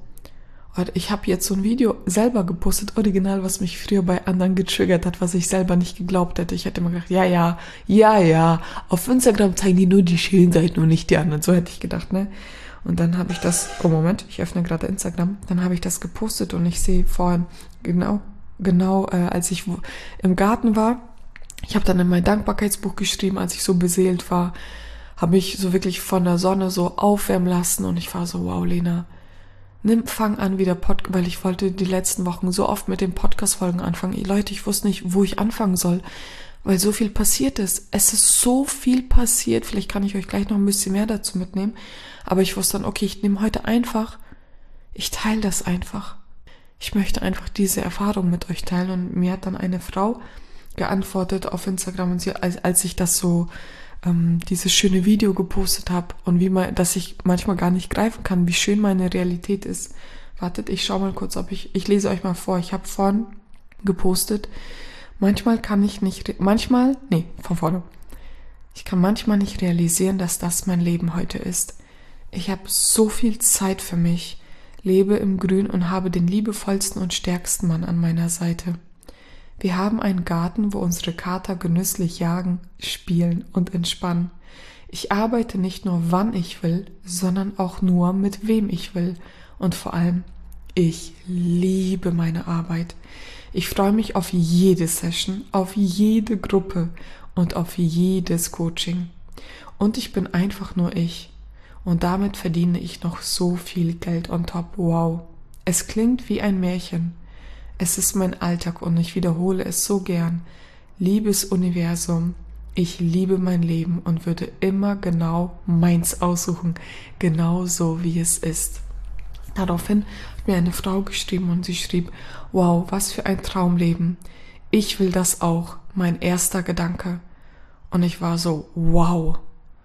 ich habe jetzt so ein Video selber gepostet, original, was mich früher bei anderen getriggert hat, was ich selber nicht geglaubt hätte. Ich hätte immer gedacht, ja, ja, ja, ja, auf Instagram zeigen die nur die schönen Seiten und nicht die anderen. So hätte ich gedacht, ne? Und dann habe ich das, oh Moment, ich öffne gerade Instagram, dann habe ich das gepostet und ich sehe vorhin, genau, genau, äh, als ich im Garten war, ich habe dann in mein Dankbarkeitsbuch geschrieben, als ich so beseelt war, habe mich so wirklich von der Sonne so aufwärmen lassen und ich war so, wow, Lena, nimm, fang an wieder Podcast, weil ich wollte die letzten Wochen so oft mit den Podcast-Folgen anfangen. Leute, ich wusste nicht, wo ich anfangen soll, weil so viel passiert ist. Es ist so viel passiert, vielleicht kann ich euch gleich noch ein bisschen mehr dazu mitnehmen, aber ich wusste dann, okay, ich nehme heute einfach, ich teile das einfach. Ich möchte einfach diese Erfahrung mit euch teilen und mir hat dann eine Frau geantwortet auf Instagram und sie, als, als ich das so ähm, dieses schöne Video gepostet habe und wie man, dass ich manchmal gar nicht greifen kann, wie schön meine Realität ist. Wartet, ich schau mal kurz, ob ich, ich lese euch mal vor. Ich habe vorhin gepostet, manchmal kann ich nicht, manchmal, nee, von vorne. Ich kann manchmal nicht realisieren, dass das mein Leben heute ist. Ich habe so viel Zeit für mich, lebe im Grün und habe den liebevollsten und stärksten Mann an meiner Seite. Wir haben einen Garten, wo unsere Kater genüsslich jagen, spielen und entspannen. Ich arbeite nicht nur, wann ich will, sondern auch nur, mit wem ich will. Und vor allem, ich liebe meine Arbeit. Ich freue mich auf jede Session, auf jede Gruppe und auf jedes Coaching. Und ich bin einfach nur ich. Und damit verdiene ich noch so viel Geld on top. Wow. Es klingt wie ein Märchen. Es ist mein Alltag und ich wiederhole es so gern. Liebes Universum, ich liebe mein Leben und würde immer genau meins aussuchen, genau so wie es ist. Daraufhin hat mir eine Frau geschrieben und sie schrieb, wow, was für ein Traumleben. Ich will das auch, mein erster Gedanke. Und ich war so, wow,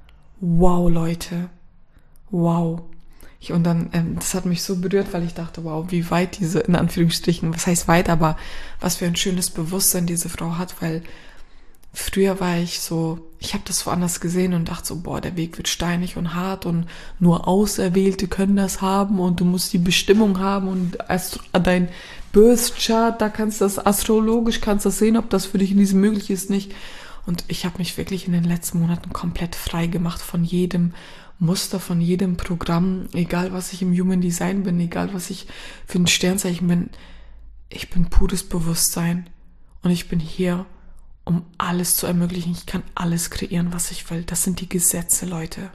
wow Leute, wow. Ich, und dann, ähm, das hat mich so berührt, weil ich dachte, wow, wie weit diese, in Anführungsstrichen, was heißt weit, aber was für ein schönes Bewusstsein diese Frau hat, weil früher war ich so, ich habe das woanders gesehen und dachte so, boah, der Weg wird steinig und hart und nur Auserwählte können das haben und du musst die Bestimmung haben und Astro- dein Birth Chart, da kannst du das astrologisch, kannst du das sehen, ob das für dich in diesem möglich ist, nicht. Und ich habe mich wirklich in den letzten Monaten komplett frei gemacht von jedem Muster, von jedem Programm, egal was ich im Human Design bin, egal was ich für ein Sternzeichen bin. Ich bin pures Bewusstsein und ich bin hier, um alles zu ermöglichen. Ich kann alles kreieren, was ich will. Das sind die Gesetze, Leute.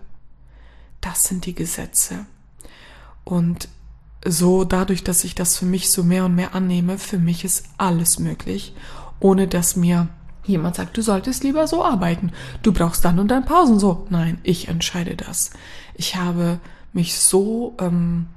Das sind die Gesetze. Und so dadurch, dass ich das für mich so mehr und mehr annehme, für mich ist alles möglich, ohne dass mir jemand sagt, du solltest lieber so arbeiten. Du brauchst dann und dann Pausen. So, nein, ich entscheide das. Ich habe mich so, ähm,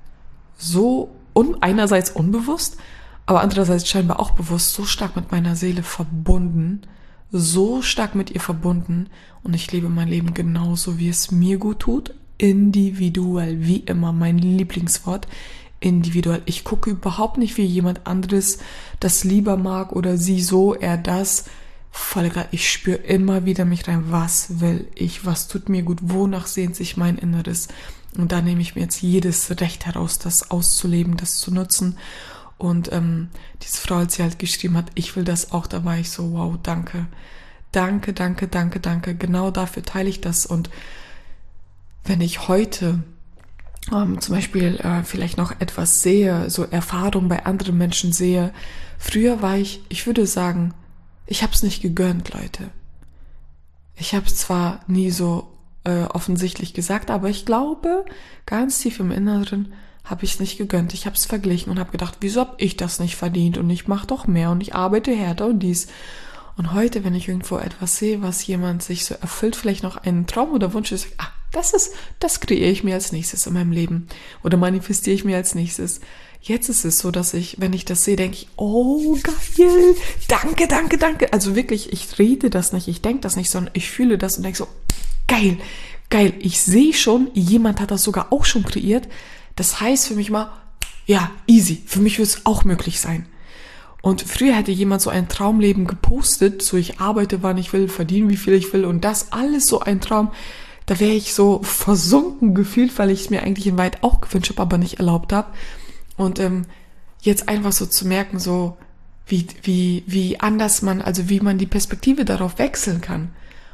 so un- einerseits unbewusst, aber andererseits scheinbar auch bewusst so stark mit meiner Seele verbunden, so stark mit ihr verbunden und ich lebe mein Leben genauso, wie es mir gut tut, individuell, wie immer, mein Lieblingswort, individuell. Ich gucke überhaupt nicht, wie jemand anderes das lieber mag oder sie so, er das. Voll egal, ich spüre immer wieder mich rein, was will ich, was tut mir gut, wonach sehnt sich mein Inneres. Und da nehme ich mir jetzt jedes Recht heraus, das auszuleben, das zu nutzen. Und ähm, diese Frau, als sie halt geschrieben hat, ich will das auch, da war ich so, wow, danke. Danke, danke, danke, danke. Genau dafür teile ich das. Und wenn ich heute ähm, zum Beispiel äh, vielleicht noch etwas sehe, so Erfahrung bei anderen Menschen sehe, früher war ich, ich würde sagen, ich habe es nicht gegönnt, Leute. Ich habe es zwar nie so äh, offensichtlich gesagt, aber ich glaube, ganz tief im Inneren habe ich es nicht gegönnt. Ich habe es verglichen und habe gedacht, wieso habe ich das nicht verdient und ich mache doch mehr und ich arbeite härter und dies. Und heute, wenn ich irgendwo etwas sehe, was jemand sich so erfüllt, vielleicht noch einen Traum oder Wunsch ist, ah, das ist, das kreiere ich mir als nächstes in meinem Leben oder manifestiere ich mir als nächstes. Jetzt ist es so, dass ich, wenn ich das sehe, denke ich, oh geil, danke, danke, danke. Also wirklich, ich rede das nicht, ich denke das nicht, sondern ich fühle das und denke so, geil, geil. Ich sehe schon, jemand hat das sogar auch schon kreiert. Das heißt für mich mal, ja, easy. Für mich wird es auch möglich sein. Und früher hätte jemand so ein Traumleben gepostet, so ich arbeite, wann ich will, verdiene, wie viel ich will und das alles so ein Traum. Da wäre ich so versunken gefühlt, weil ich es mir eigentlich in Wahrheit auch gewünscht habe, aber nicht erlaubt habe. Und ähm, jetzt einfach so zu merken, so wie, wie, wie anders man, also wie man die Perspektive darauf wechseln kann.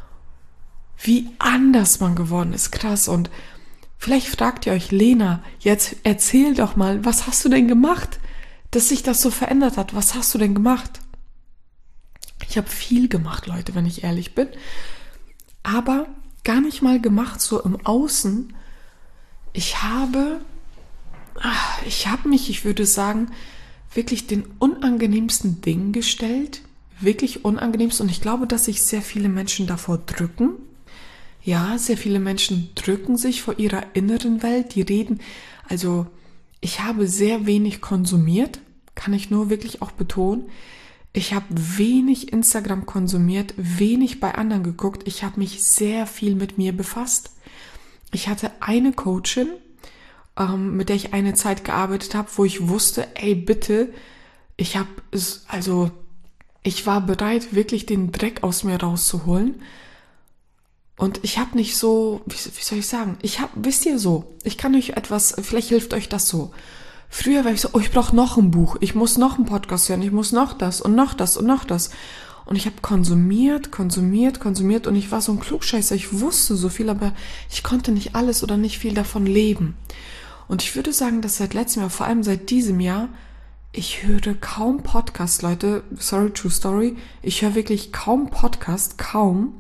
Wie anders man geworden ist, krass. Und vielleicht fragt ihr euch, Lena, jetzt erzähl doch mal, was hast du denn gemacht, dass sich das so verändert hat? Was hast du denn gemacht? Ich habe viel gemacht, Leute, wenn ich ehrlich bin. Aber gar nicht mal gemacht so im Außen. Ich habe... Ich habe mich, ich würde sagen, wirklich den unangenehmsten Dingen gestellt, wirklich unangenehmst und ich glaube, dass sich sehr viele Menschen davor drücken. Ja, sehr viele Menschen drücken sich vor ihrer inneren Welt, die reden, also ich habe sehr wenig konsumiert, kann ich nur wirklich auch betonen. Ich habe wenig Instagram konsumiert, wenig bei anderen geguckt, ich habe mich sehr viel mit mir befasst. Ich hatte eine Coachin, mit der ich eine Zeit gearbeitet habe, wo ich wusste, ey, bitte, ich habe, also, ich war bereit, wirklich den Dreck aus mir rauszuholen. Und ich habe nicht so, wie, wie soll ich sagen, ich habe, wisst ihr so, ich kann euch etwas, vielleicht hilft euch das so. Früher war ich so, oh, ich brauche noch ein Buch, ich muss noch einen Podcast hören, ich muss noch das und noch das und noch das. Und ich habe konsumiert, konsumiert, konsumiert und ich war so ein Klugscheißer, ich wusste so viel, aber ich konnte nicht alles oder nicht viel davon leben. Und ich würde sagen, dass seit letztem Jahr, vor allem seit diesem Jahr, ich höre kaum Podcast, Leute, sorry, true story, ich höre wirklich kaum Podcast, kaum,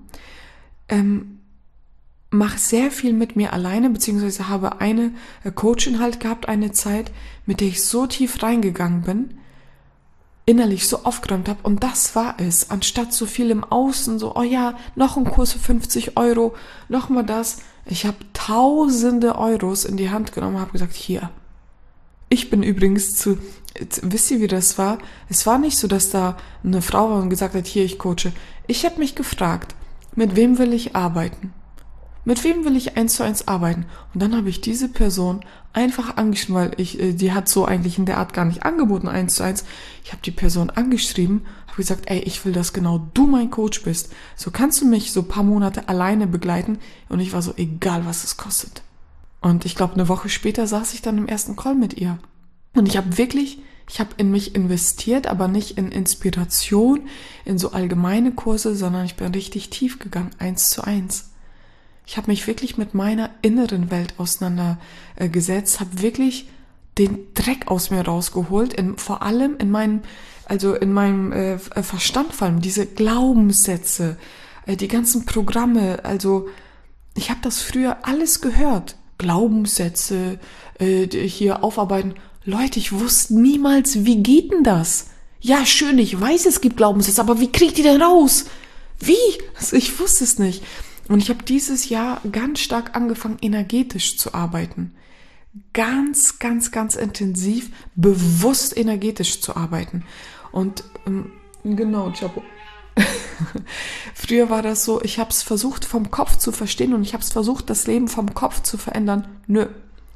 ähm, mache sehr viel mit mir alleine, beziehungsweise habe eine Coachin halt gehabt, eine Zeit, mit der ich so tief reingegangen bin, innerlich so aufgeräumt habe und das war es, anstatt so viel im Außen, so, oh ja, noch ein Kurs für fünfzig Euro, noch mal das. Ich habe tausende Euros in die Hand genommen und habe gesagt, hier. Ich bin übrigens zu, wisst ihr, wie das war? Es war nicht so, dass da eine Frau war und gesagt hat, hier, ich coache. Ich habe mich gefragt, mit wem will ich arbeiten? Mit wem will ich eins zu eins arbeiten? Und dann habe ich diese Person einfach angeschrieben, weil ich, die hat so eigentlich in der Art gar nicht angeboten, eins zu eins. Ich habe die Person angeschrieben, habe gesagt, ey, ich will, dass genau du mein Coach bist. So kannst du mich so ein paar Monate alleine begleiten. Und ich war so, egal was es kostet. Und ich glaube, eine Woche später saß ich dann im ersten Call mit ihr. Und ich habe wirklich, ich habe in mich investiert, aber nicht in Inspiration, in so allgemeine Kurse, sondern ich bin richtig tief gegangen, eins zu eins. Ich habe mich wirklich mit meiner inneren Welt auseinandergesetzt, habe wirklich den Dreck aus mir rausgeholt, in, vor allem in meinem, also in meinem äh, Verstand, vor allem diese Glaubenssätze, äh, die ganzen Programme, also ich habe das früher alles gehört, Glaubenssätze, äh, hier aufarbeiten. Leute, ich wusste niemals, wie geht denn das? Ja, schön, ich weiß, es gibt Glaubenssätze, aber wie kriegt ihr denn raus? Wie? Also ich wusste es nicht. Und ich habe dieses Jahr ganz stark angefangen, energetisch zu arbeiten. Ganz, ganz, ganz intensiv, bewusst energetisch zu arbeiten. Und ähm, genau, Chapo. Früher war das so, ich habe es versucht vom Kopf zu verstehen und ich habe es versucht, das Leben vom Kopf zu verändern. Nö.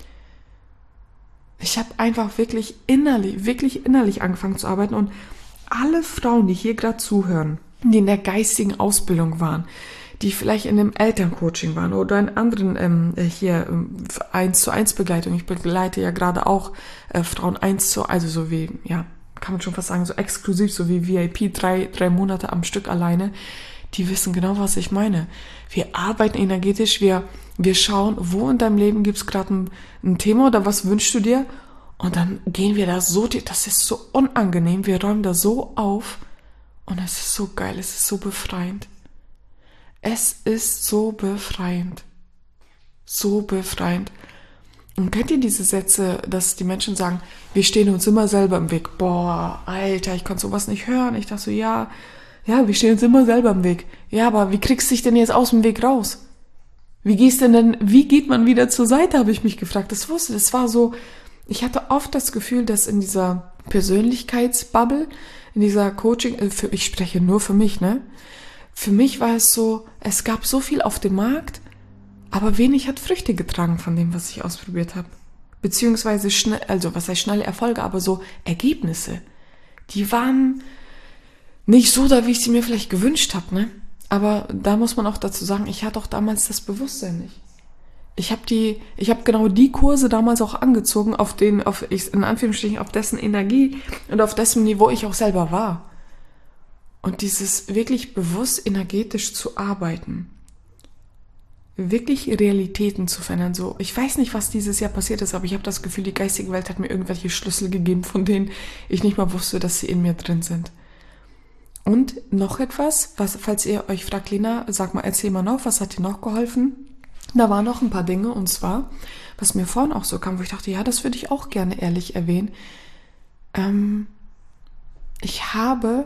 Ich habe einfach wirklich innerlich, wirklich innerlich angefangen zu arbeiten und alle Frauen, die hier gerade zuhören, die in der geistigen Ausbildung waren, die vielleicht in einem Elterncoaching waren oder in anderen ähm, hier ähm, eins zu eins Begleitung. Ich begleite ja gerade auch äh, Frauen eins zu, also so wie, ja, kann man schon fast sagen, so exklusiv, so wie V I P, drei, drei Monate am Stück alleine. Die wissen genau, was ich meine. Wir arbeiten energetisch, wir, wir schauen, wo in deinem Leben gibt es gerade ein, ein Thema oder was wünschst du dir? Und dann gehen wir da so, das ist so unangenehm, wir räumen da so auf und es ist so geil, es ist so befreiend. Es ist so befreiend. So befreiend. Und kennt ihr diese Sätze, dass die Menschen sagen, wir stehen uns immer selber im Weg? Boah, Alter, ich konnte sowas nicht hören. Ich dachte so, ja, ja, wir stehen uns immer selber im Weg. Ja, aber wie kriegst du dich denn jetzt aus dem Weg raus? Wie gehst denn denn, wie geht man wieder zur Seite, habe ich mich gefragt. Das wusste, das war so, ich hatte oft das Gefühl, dass in dieser Persönlichkeitsbubble, in dieser Coaching, für, ich spreche nur für mich, ne? Für mich war es so, es gab so viel auf dem Markt, aber wenig hat Früchte getragen von dem, was ich ausprobiert habe. Beziehungsweise schnell, also was heißt schnelle Erfolge, aber so Ergebnisse. Die waren nicht so da, wie ich sie mir vielleicht gewünscht habe, ne? Aber da muss man auch dazu sagen, ich hatte auch damals das Bewusstsein nicht. Ich habe die, ich habe genau die Kurse damals auch angezogen, auf den, auf ich, in Anführungsstrichen, auf dessen Energie und auf dessen Niveau ich auch selber war. Und dieses wirklich bewusst energetisch zu arbeiten, wirklich Realitäten zu verändern. So, ich weiß nicht, was dieses Jahr passiert ist, aber ich habe das Gefühl, die geistige Welt hat mir irgendwelche Schlüssel gegeben, von denen ich nicht mal wusste, dass sie in mir drin sind. Und noch etwas, was, falls ihr euch fragt, Lena, sag mal, erzähl mal noch, was hat dir noch geholfen? Da waren noch ein paar Dinge, und zwar, was mir vorhin auch so kam, wo ich dachte, ja, das würde ich auch gerne ehrlich erwähnen. Ähm, ich habe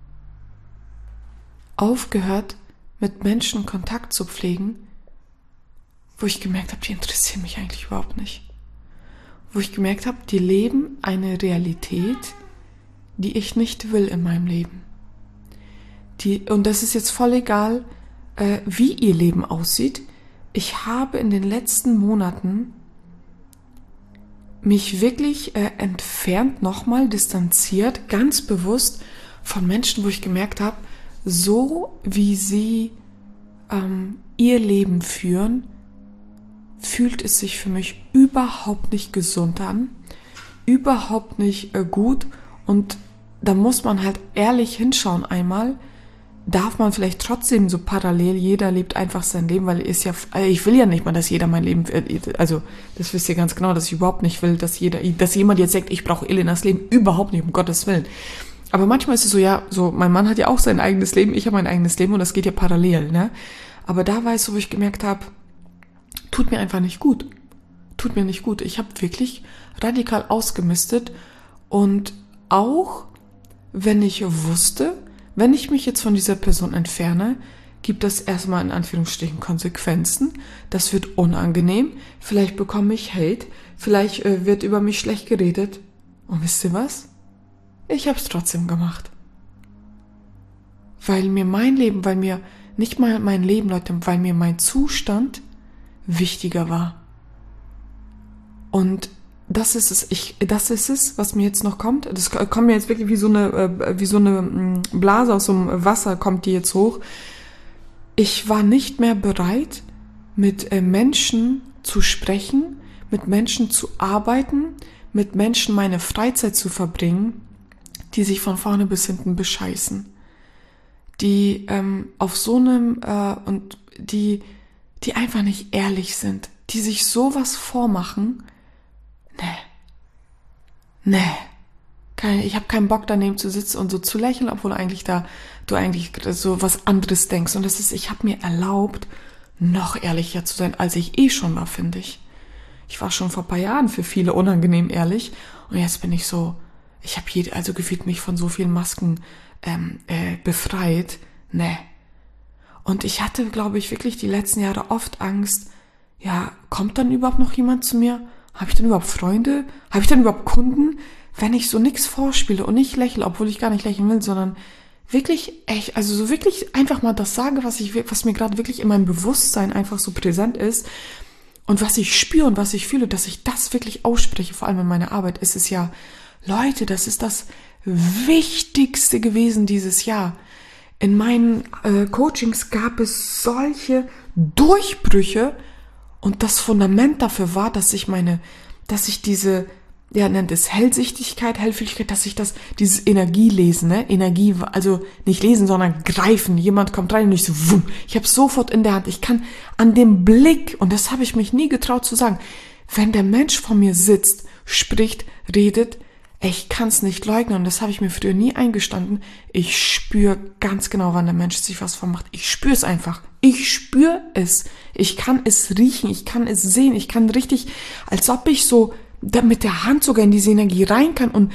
aufgehört, mit Menschen Kontakt zu pflegen, wo ich gemerkt habe, die interessieren mich eigentlich überhaupt nicht. Wo ich gemerkt habe, die leben eine Realität, die ich nicht will in meinem Leben. Die, und das ist jetzt voll egal, äh, wie ihr Leben aussieht. Ich habe in den letzten Monaten mich wirklich äh, entfernt, nochmal distanziert, ganz bewusst von Menschen, wo ich gemerkt habe, so wie sie ähm, ihr Leben führen, fühlt es sich für mich überhaupt nicht gesund an, überhaupt nicht äh, gut. Und da muss man halt ehrlich hinschauen einmal, darf man vielleicht trotzdem so parallel, jeder lebt einfach sein Leben, weil ist ja, ich will ja nicht mal, dass jeder mein Leben, also das wisst ihr ganz genau, dass ich überhaupt nicht will, dass jeder, dass jemand jetzt sagt, ich brauche Elenas Leben, überhaupt nicht, um Gottes Willen. Aber manchmal ist es so, ja, so, mein Mann hat ja auch sein eigenes Leben, ich habe mein eigenes Leben und das geht ja parallel, ne? Aber da war es so, wo ich gemerkt habe, tut mir einfach nicht gut. Tut mir nicht gut. Ich habe wirklich radikal ausgemistet und auch, wenn ich wusste, wenn ich mich jetzt von dieser Person entferne, gibt das erstmal in Anführungsstrichen Konsequenzen. Das wird unangenehm. Vielleicht bekomme ich Hate. Vielleicht äh, wird über mich schlecht geredet. Und wisst ihr was? Ich habe es trotzdem gemacht. Weil mir mein Leben, weil mir nicht mal mein Leben, Leute, weil mir mein Zustand wichtiger war. Und das ist es, ich, das ist es, was mir jetzt noch kommt. Das kommt mir jetzt wirklich wie so eine, wie so eine Blase aus so einem Wasser, kommt die jetzt hoch. Ich war nicht mehr bereit, mit Menschen zu sprechen, mit Menschen zu arbeiten, mit Menschen meine Freizeit zu verbringen, die sich von vorne bis hinten bescheißen. Die ähm, auf so einem, äh, und die, die einfach nicht ehrlich sind, die sich sowas vormachen. Nee. Nee. Kein, ich habe keinen Bock, daneben zu sitzen und so zu lächeln, obwohl eigentlich da du eigentlich so was anderes denkst. Und das ist, ich habe mir erlaubt, noch ehrlicher zu sein, als ich eh schon war, finde ich. Ich war schon vor ein paar Jahren für viele unangenehm ehrlich. Und jetzt bin ich so, ich habe jede, also gefühlt mich von so vielen Masken ähm, äh, befreit. Nee. Und ich hatte, glaube ich, wirklich die letzten Jahre oft Angst, ja, kommt dann überhaupt noch jemand zu mir? Habe ich dann überhaupt Freunde? Habe ich dann überhaupt Kunden? Wenn ich so nichts vorspiele und nicht lächle, obwohl ich gar nicht lächeln will, sondern wirklich echt, also so wirklich einfach mal das sage, was ich, was mir gerade wirklich in meinem Bewusstsein einfach so präsent ist und was ich spüre und was ich fühle, dass ich das wirklich ausspreche, vor allem in meiner Arbeit, ist es ja, Leute, das ist das Wichtigste gewesen dieses Jahr. In meinen äh, Coachings gab es solche Durchbrüche und das Fundament dafür war, dass ich meine, dass ich diese, ja, nennt es Hellsichtigkeit, Hellfühligkeit, dass ich das, dieses Energielesen, ne, Energie, also nicht lesen, sondern greifen. Jemand kommt rein und ich so, wumm, ich habe sofort in der Hand. Ich kann an dem Blick, und das habe ich mich nie getraut zu sagen, wenn der Mensch vor mir sitzt, spricht, redet, ich kann es nicht leugnen und das habe ich mir früher nie eingestanden. Ich spüre ganz genau, wann der Mensch sich was vormacht. Ich spüre es einfach. Ich spüre es. Ich kann es riechen. Ich kann es sehen. Ich kann richtig, als ob ich so mit der Hand sogar in diese Energie rein kann und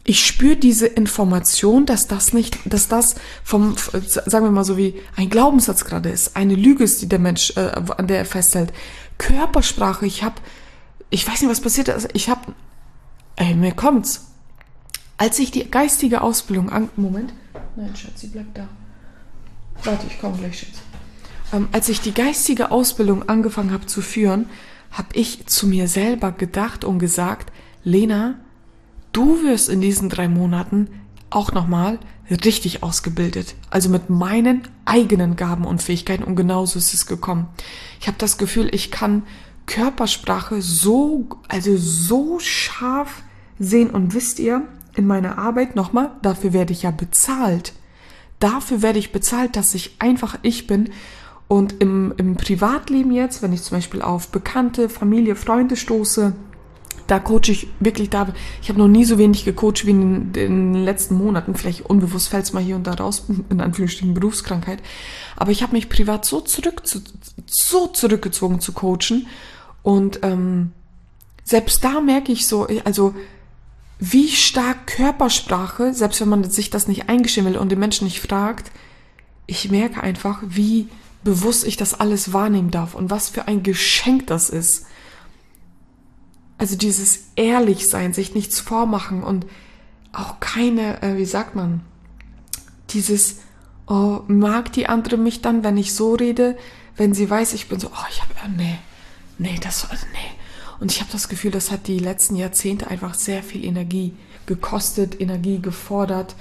ich spüre diese Information, dass das nicht, dass das vom, sagen wir mal so wie ein Glaubenssatz gerade ist, eine Lüge ist, die der Mensch, äh, an der er festhält. Körpersprache, ich habe, ich weiß nicht, was passiert ist, ich habe, ey, mir kommt's. Als ich die geistige Ausbildung an, Moment, nein, Schatz, sie bleibt da. Warte, ich komme gleich, Schatz. Ähm, als ich die geistige Ausbildung angefangen habe zu führen, habe ich zu mir selber gedacht und gesagt, Lena, du wirst in diesen drei Monaten auch nochmal richtig ausgebildet. Also mit meinen eigenen Gaben und Fähigkeiten und genauso ist es gekommen. Ich habe das Gefühl, ich kann Körpersprache so, also so scharf sehen und wisst ihr, in meiner Arbeit nochmal, dafür werde ich ja bezahlt. Dafür werde ich bezahlt, dass ich einfach ich bin. Und im, im Privatleben jetzt, wenn ich zum Beispiel auf Bekannte, Familie, Freunde stoße, da coache ich wirklich, da, ich habe noch nie so wenig gecoacht wie in, in den letzten Monaten. Vielleicht unbewusst fällt es mal hier und da raus, in Anführungsstrichen Berufskrankheit. Aber ich habe mich privat so, zurück, so zurückgezogen zu coachen. Und ähm, selbst da merke ich so, also wie stark Körpersprache, selbst wenn man sich das nicht eingestehen will und den Menschen nicht fragt, ich merke einfach, wie bewusst ich das alles wahrnehmen darf und was für ein Geschenk das ist. Also dieses Ehrlichsein, sich nichts vormachen und auch keine, äh, wie sagt man, dieses, oh, mag die andere mich dann, wenn ich so rede, wenn sie weiß, ich bin so, oh, ich habe, äh, nee, nee, das war, nee. Und ich habe das Gefühl, das hat die letzten Jahrzehnte einfach sehr viel Energie gekostet, Energie gefordert.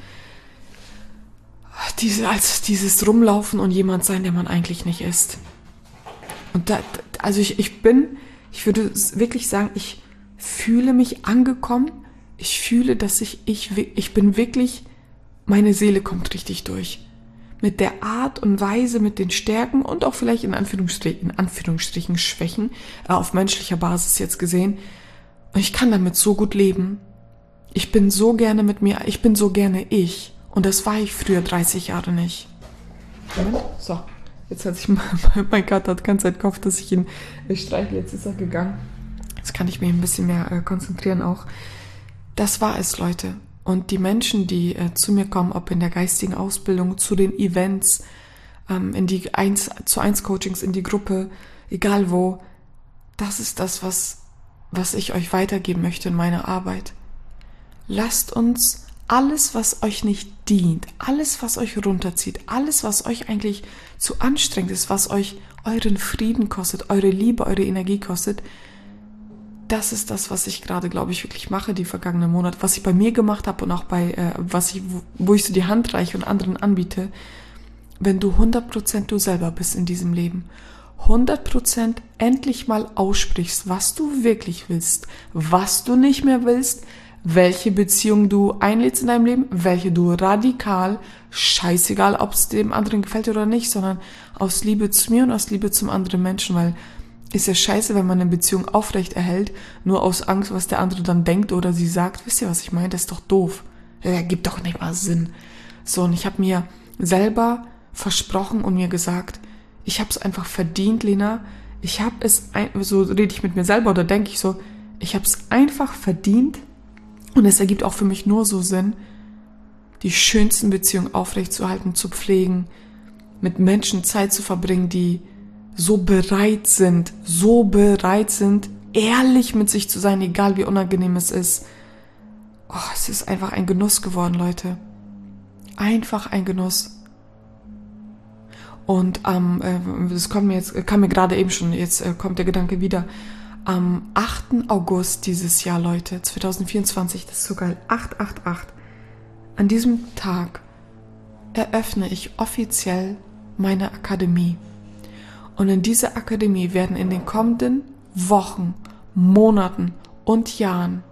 Diese, als dieses Rumlaufen und jemand sein, der man eigentlich nicht ist. Und da, also ich, ich bin, ich würde wirklich sagen, ich fühle mich angekommen. Ich fühle, dass ich, ich, ich bin wirklich, meine Seele kommt richtig durch. Mit der Art und Weise, mit den Stärken und auch vielleicht in Anführungsstrichen, in Anführungsstrichen Schwächen, äh, auf menschlicher Basis jetzt gesehen. Und ich kann damit so gut leben. Ich bin so gerne mit mir, ich bin so gerne ich. Und das war ich früher dreißig Jahre nicht. Moment. So, jetzt hat sich mein, mein Kater die ganze Zeit gehofft, dass ich ihn streichle. Jetzt ist er gegangen. Jetzt kann ich mich ein bisschen mehr äh, konzentrieren auch. Das war es, Leute. Und die Menschen, die äh, zu mir kommen, ob in der geistigen Ausbildung, zu den Events, ähm, in die eins zu eins Coachings, in die Gruppe, egal wo, das ist das, was, was ich euch weitergeben möchte in meiner Arbeit. Lasst uns alles, was euch nicht dient, alles, was euch runterzieht, alles, was euch eigentlich zu anstrengend ist, was euch euren Frieden kostet, eure Liebe, eure Energie kostet, das ist das, was ich gerade, glaube ich, wirklich mache, die vergangenen Monate, was ich bei mir gemacht habe und auch bei, äh, was ich, wo ich so die Hand reiche und anderen anbiete. Wenn du hundert Prozent du selber bist in diesem Leben, hundert Prozent endlich mal aussprichst, was du wirklich willst, was du nicht mehr willst, welche Beziehung du einlädst in deinem Leben, welche du radikal, scheißegal, ob es dem anderen gefällt oder nicht, sondern aus Liebe zu mir und aus Liebe zum anderen Menschen, weil ist ja scheiße, wenn man eine Beziehung aufrecht erhält, nur aus Angst, was der andere dann denkt oder sie sagt. Wisst ihr, was ich meine? Das ist doch doof. Das gibt doch nicht mal Sinn. So, und ich habe mir selber versprochen und mir gesagt, ich habe es einfach verdient, Lena. Ich habe es, ein, so rede ich mit mir selber oder denke ich so, ich habe es einfach verdient und es ergibt auch für mich nur so Sinn, die schönsten Beziehungen aufrechtzuerhalten, zu pflegen, mit Menschen Zeit zu verbringen, die so bereit sind, so bereit sind, ehrlich mit sich zu sein, egal wie unangenehm es ist. Oh, es ist einfach ein Genuss geworden, Leute. Einfach ein Genuss. Und am, ähm, das kommt mir jetzt, kam mir gerade eben schon, jetzt äh, kommt der Gedanke wieder. Am achten August dieses Jahr, Leute, zwanzig vierundzwanzig, das ist so geil, acht acht acht. An diesem Tag eröffne ich offiziell meine Akademie. Und in dieser Akademie werden in den kommenden Wochen, Monaten und Jahren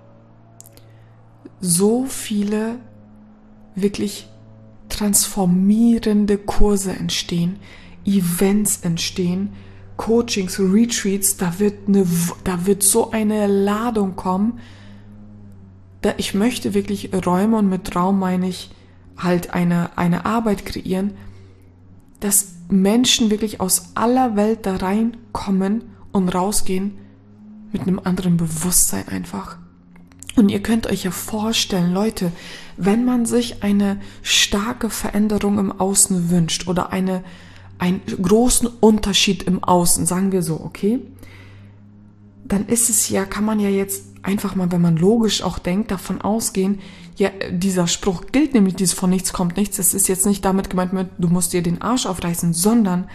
so viele wirklich transformierende Kurse entstehen, Events entstehen, Coachings, Retreats, da wird, eine, da wird so eine Ladung kommen. Da ich möchte wirklich Räume, und mit Raum meine ich halt eine, eine Arbeit kreieren, dass Menschen wirklich aus aller Welt da reinkommen und rausgehen mit einem anderen Bewusstsein einfach. Und ihr könnt euch ja vorstellen, Leute, wenn man sich eine starke Veränderung im Außen wünscht oder eine, einen großen Unterschied im Außen, sagen wir so, okay, dann ist es ja, kann man ja jetzt einfach mal, wenn man logisch auch denkt, davon ausgehen, ja, dieser Spruch gilt nämlich, dieses von nichts kommt nichts, das ist jetzt nicht damit gemeint, du musst dir den Arsch aufreißen, sondern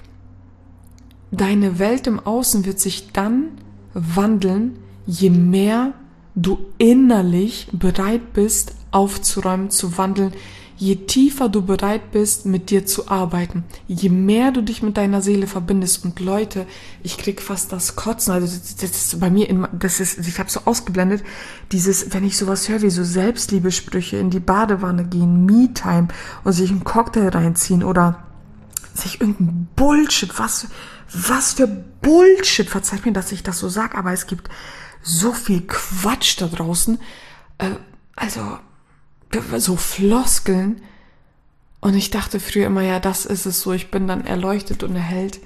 deine Welt im Außen wird sich dann wandeln, je mehr du innerlich bereit bist, aufzuräumen, zu wandeln, je tiefer du bereit bist, mit dir zu arbeiten, je mehr du dich mit deiner Seele verbindest. Und Leute, ich krieg fast das Kotzen, also das, das ist bei mir, in, das ist, ich habe so ausgeblendet, dieses, wenn ich sowas höre wie so Selbstliebesprüche, in die Badewanne gehen, Me-Time und sich einen Cocktail reinziehen oder sich irgendein Bullshit, was, was für Bullshit, verzeiht mir, dass ich das so sage, aber es gibt so viel Quatsch da draußen, äh, also so Floskeln. Und ich dachte früher immer, ja, das ist es so, ich bin dann erleuchtet und erhellt.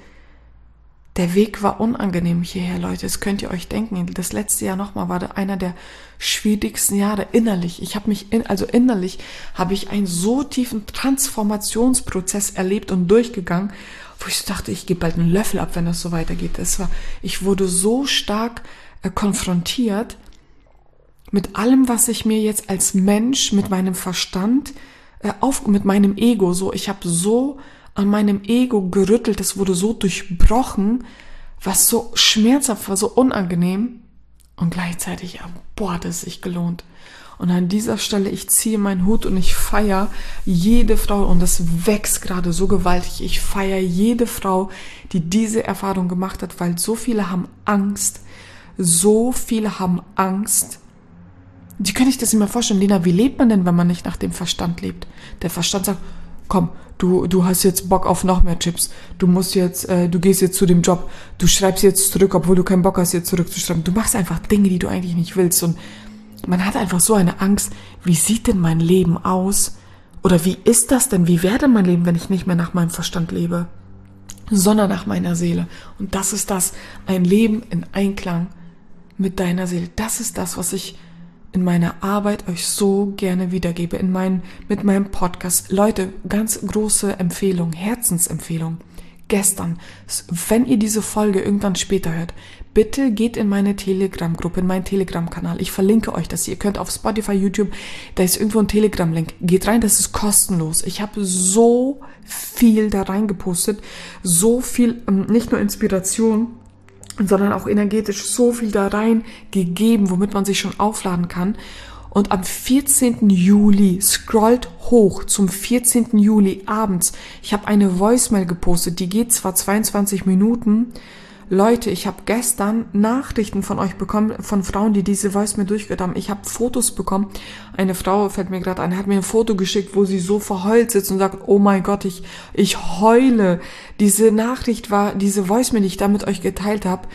Der Weg war unangenehm hierher, Leute, das könnt ihr euch denken. Das letzte Jahr nochmal war einer der schwierigsten Jahre innerlich. Ich habe mich, in, also innerlich habe ich einen so tiefen Transformationsprozess erlebt und durchgegangen, wo ich so dachte, ich gebe bald einen Löffel ab, wenn das so weitergeht. Es war, ich wurde so stark äh, konfrontiert mit allem, was ich mir jetzt als Mensch, mit meinem Verstand, äh, auf, mit meinem Ego, so, ich habe so an meinem Ego gerüttelt, es wurde so durchbrochen, was so schmerzhaft war, so unangenehm und gleichzeitig, ja, boah, das ist sich gelohnt. Und an dieser Stelle, ich ziehe meinen Hut und ich feiere jede Frau, und das wächst gerade so gewaltig, ich feiere jede Frau, die diese Erfahrung gemacht hat, weil so viele haben Angst, so viele haben Angst. Die können sich das nicht mehr vorstellen. Lena, wie lebt man denn, wenn man nicht nach dem Verstand lebt? Der Verstand sagt, komm, du, du hast jetzt Bock auf noch mehr Chips. Du musst jetzt, äh, du gehst jetzt zu dem Job. Du schreibst jetzt zurück, obwohl du keinen Bock hast, jetzt zurückzuschreiben. Du machst einfach Dinge, die du eigentlich nicht willst. Und man hat einfach so eine Angst. Wie sieht denn mein Leben aus? Oder wie ist das denn? Wie wäre mein Leben, wenn ich nicht mehr nach meinem Verstand lebe, sondern nach meiner Seele? Und das ist das, ein Leben in Einklang mit deiner Seele. Das ist das, was ich in meiner Arbeit euch so gerne wiedergebe, in meinen, mit meinem Podcast. Leute, ganz große Empfehlung, Herzensempfehlung. Gestern, wenn ihr diese Folge irgendwann später hört, bitte geht in meine Telegram-Gruppe, in meinen Telegram-Kanal. Ich verlinke euch das. Ihr könnt auf Spotify, YouTube, da ist irgendwo ein Telegram-Link. Geht rein, das ist kostenlos. Ich habe so viel da reingepostet, so viel, nicht nur Inspiration, sondern auch energetisch so viel da rein gegeben, womit man sich schon aufladen kann. Und am vierzehnten Juli, scrollt hoch zum vierzehnten Juli abends, ich habe eine Voicemail gepostet, die geht zwar zweiundzwanzig Minuten. Leute, ich habe gestern Nachrichten von euch bekommen, von Frauen, die diese Voicemail durchgehört haben. Ich habe Fotos bekommen. Eine Frau, fällt mir gerade ein, hat mir ein Foto geschickt, wo sie so verheult sitzt und sagt, oh mein Gott, ich, ich heule. Diese Nachricht war, diese Voicemail, die ich da mit euch geteilt habe,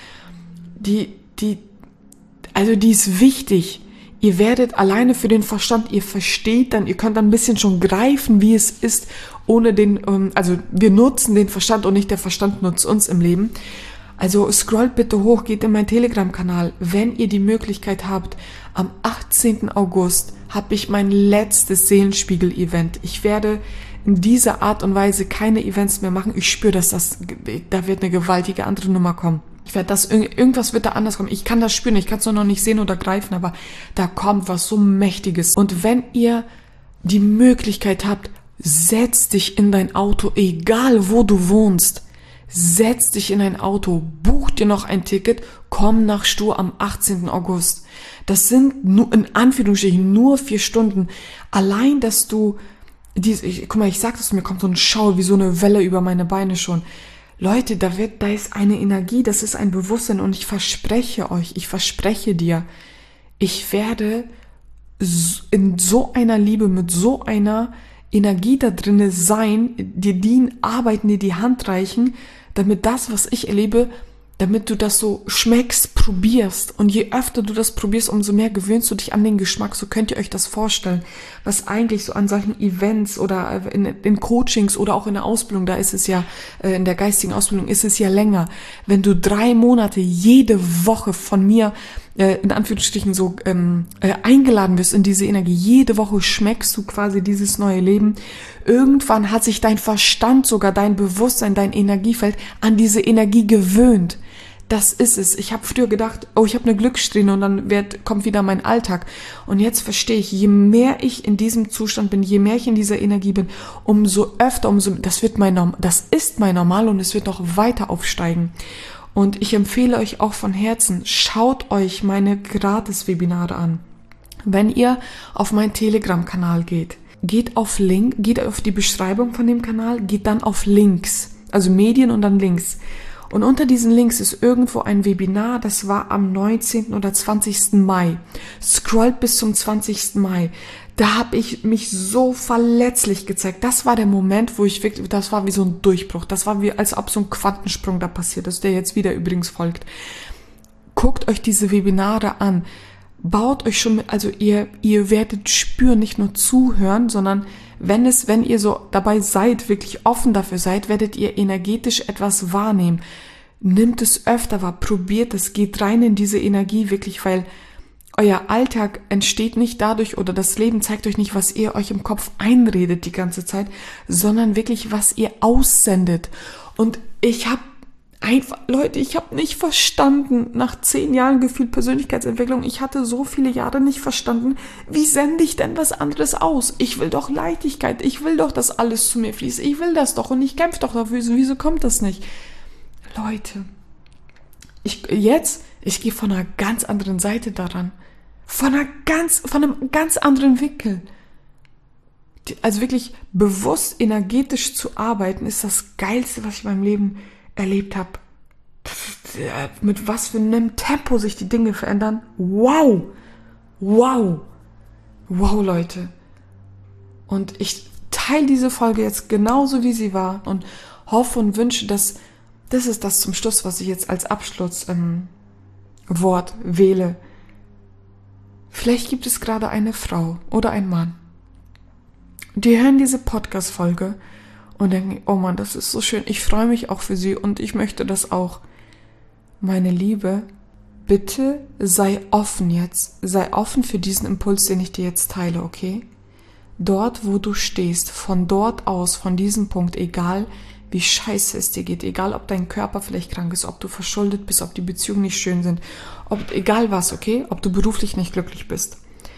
die, die, also die ist wichtig. Ihr werdet alleine für den Verstand, ihr versteht dann, ihr könnt dann ein bisschen schon greifen, wie es ist, ohne den, also wir nutzen den Verstand und nicht der Verstand nutzt uns im Leben. Also scrollt bitte hoch, geht in meinen Telegram-Kanal. Wenn ihr die Möglichkeit habt, am achtzehnten August habe ich mein letztes Seelenspiegel-Event. Ich werde in dieser Art und Weise keine Events mehr machen. Ich spüre, dass das, da wird eine gewaltige andere Nummer kommen. Ich werde das, irgendwas wird da anders kommen. Ich kann das spüren, ich kann es nur noch nicht sehen oder greifen, aber da kommt was so Mächtiges. Und wenn ihr die Möglichkeit habt, setz dich in dein Auto, egal wo du wohnst. Setz dich in ein Auto, buch dir noch ein Ticket, komm nach Stur am achtzehnten August. Das sind nur, in Anführungsstrichen, nur vier Stunden. Allein, dass du, diese, ich, guck mal, ich sag das, mir kommt so ein Schauer wie so eine Welle über meine Beine schon. Leute, da wird, da ist eine Energie, das ist ein Bewusstsein und ich verspreche euch, ich verspreche dir, ich werde in so einer Liebe, mit so einer Energie da drinne sein, dir dienen, arbeiten, dir die Hand reichen, damit das, was ich erlebe, damit du das so schmeckst, probierst. Und je öfter du das probierst, umso mehr gewöhnst du dich an den Geschmack. So könnt ihr euch das vorstellen, was eigentlich so an solchen Events oder in, in Coachings oder auch in der Ausbildung, da ist es ja, in der geistigen Ausbildung ist es ja länger. Wenn du drei Monate jede Woche von mir äh, in Anführungsstrichen so ähm, äh, eingeladen wirst in diese Energie. Jede Woche schmeckst du quasi dieses neue Leben. Irgendwann hat sich dein Verstand, sogar dein Bewusstsein, dein Energiefeld an diese Energie gewöhnt. Das ist es. Ich habe früher gedacht, oh, ich habe eine Glückssträhne und dann wird, kommt wieder mein Alltag. Und jetzt verstehe ich, je mehr ich in diesem Zustand bin, je mehr ich in dieser Energie bin, umso öfter, umso, das wird mein Norm, das ist mein Normal und es wird noch weiter aufsteigen. Und ich empfehle euch auch von Herzen, schaut euch meine Gratis-Webinare an. Wenn ihr auf meinen Telegram-Kanal geht, geht auf Link, geht auf die Beschreibung von dem Kanal, geht dann auf Links, also Medien und dann Links. Und unter diesen Links ist irgendwo ein Webinar, das war am neunzehnten oder zwanzigsten Mai. Scrollt bis zum zwanzigsten Mai. Da habe ich mich so verletzlich gezeigt. Das war der Moment, wo ich wirklich, das war wie so ein Durchbruch. Das war wie, als ob so ein Quantensprung da passiert ist, der jetzt wieder übrigens folgt. Guckt euch diese Webinare an. Baut euch schon mit, also ihr, ihr werdet spüren, nicht nur zuhören, sondern wenn es, wenn ihr so dabei seid, wirklich offen dafür seid, werdet ihr energetisch etwas wahrnehmen. Nimmt es öfter wahr, probiert es, geht rein in diese Energie wirklich, weil euer Alltag entsteht nicht dadurch oder das Leben zeigt euch nicht, was ihr euch im Kopf einredet die ganze Zeit, sondern wirklich, was ihr aussendet. Und ich habe einfach, Leute, ich habe nicht verstanden, nach zehn Jahren gefühlt Persönlichkeitsentwicklung, ich hatte so viele Jahre nicht verstanden, wie sende ich denn was anderes aus? Ich will doch Leichtigkeit, ich will doch, dass alles zu mir fließt, ich will das doch und ich kämpfe doch dafür, wieso kommt das nicht? Leute, ich jetzt, ich gehe von einer ganz anderen Seite daran, von einer ganz, von einem ganz anderen Winkel. Also wirklich bewusst energetisch zu arbeiten, ist das Geilste, was ich in meinem Leben erlebt habe. Mit was für einem Tempo sich die Dinge verändern. Wow! Wow! Wow, Leute. Und ich teile diese Folge jetzt genauso, wie sie war und hoffe und wünsche, dass das ist das zum Schluss, was ich jetzt als Abschlusswort ähm, wähle. Vielleicht gibt es gerade eine Frau oder einen Mann, die hören diese Podcast-Folge und denken, oh Mann, das ist so schön, ich freue mich auch für sie und ich möchte das auch. Meine Liebe, bitte sei offen jetzt, sei offen für diesen Impuls, den ich dir jetzt teile, okay? Dort, wo du stehst, von dort aus, von diesem Punkt, egal wie scheiße es dir geht, egal ob dein Körper vielleicht krank ist, ob du verschuldet bist, ob die Beziehungen nicht schön sind, ob egal was, okay? Ob du beruflich nicht glücklich bist.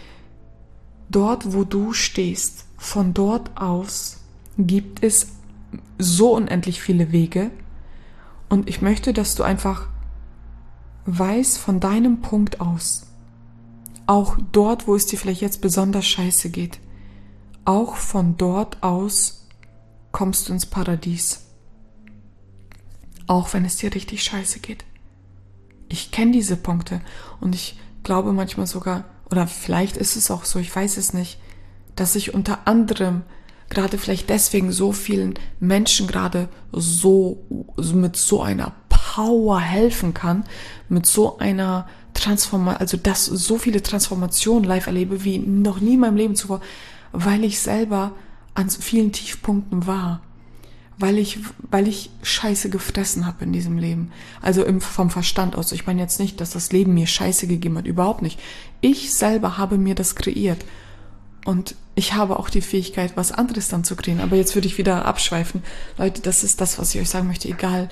Dort, wo du stehst, von dort aus gibt es so unendlich viele Wege und ich möchte, dass du einfach weißt von deinem Punkt aus, auch dort, wo es dir vielleicht jetzt besonders scheiße geht, auch von dort aus kommst du ins Paradies. Auch wenn es dir richtig scheiße geht. Ich kenne diese Punkte und ich glaube manchmal sogar, oder vielleicht ist es auch so, ich weiß es nicht, dass ich unter anderem gerade vielleicht deswegen so vielen Menschen gerade so mit so einer Power helfen kann, mit so einer Transformation, also dass so viele Transformationen live erlebe wie noch nie in meinem Leben zuvor, weil ich selber an so vielen Tiefpunkten war, weil ich, weil ich Scheiße gefressen habe in diesem Leben. Also im, vom Verstand aus. Ich meine jetzt nicht, dass das Leben mir Scheiße gegeben hat, überhaupt nicht. Ich selber habe mir das kreiert und ich habe auch die Fähigkeit, was anderes dann zu kreieren. Aber jetzt würde ich wieder abschweifen. Leute, das ist das, was ich euch sagen möchte, egal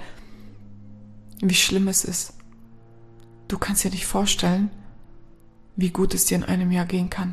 wie schlimm es ist. Du kannst dir nicht vorstellen, wie gut es dir in einem Jahr gehen kann.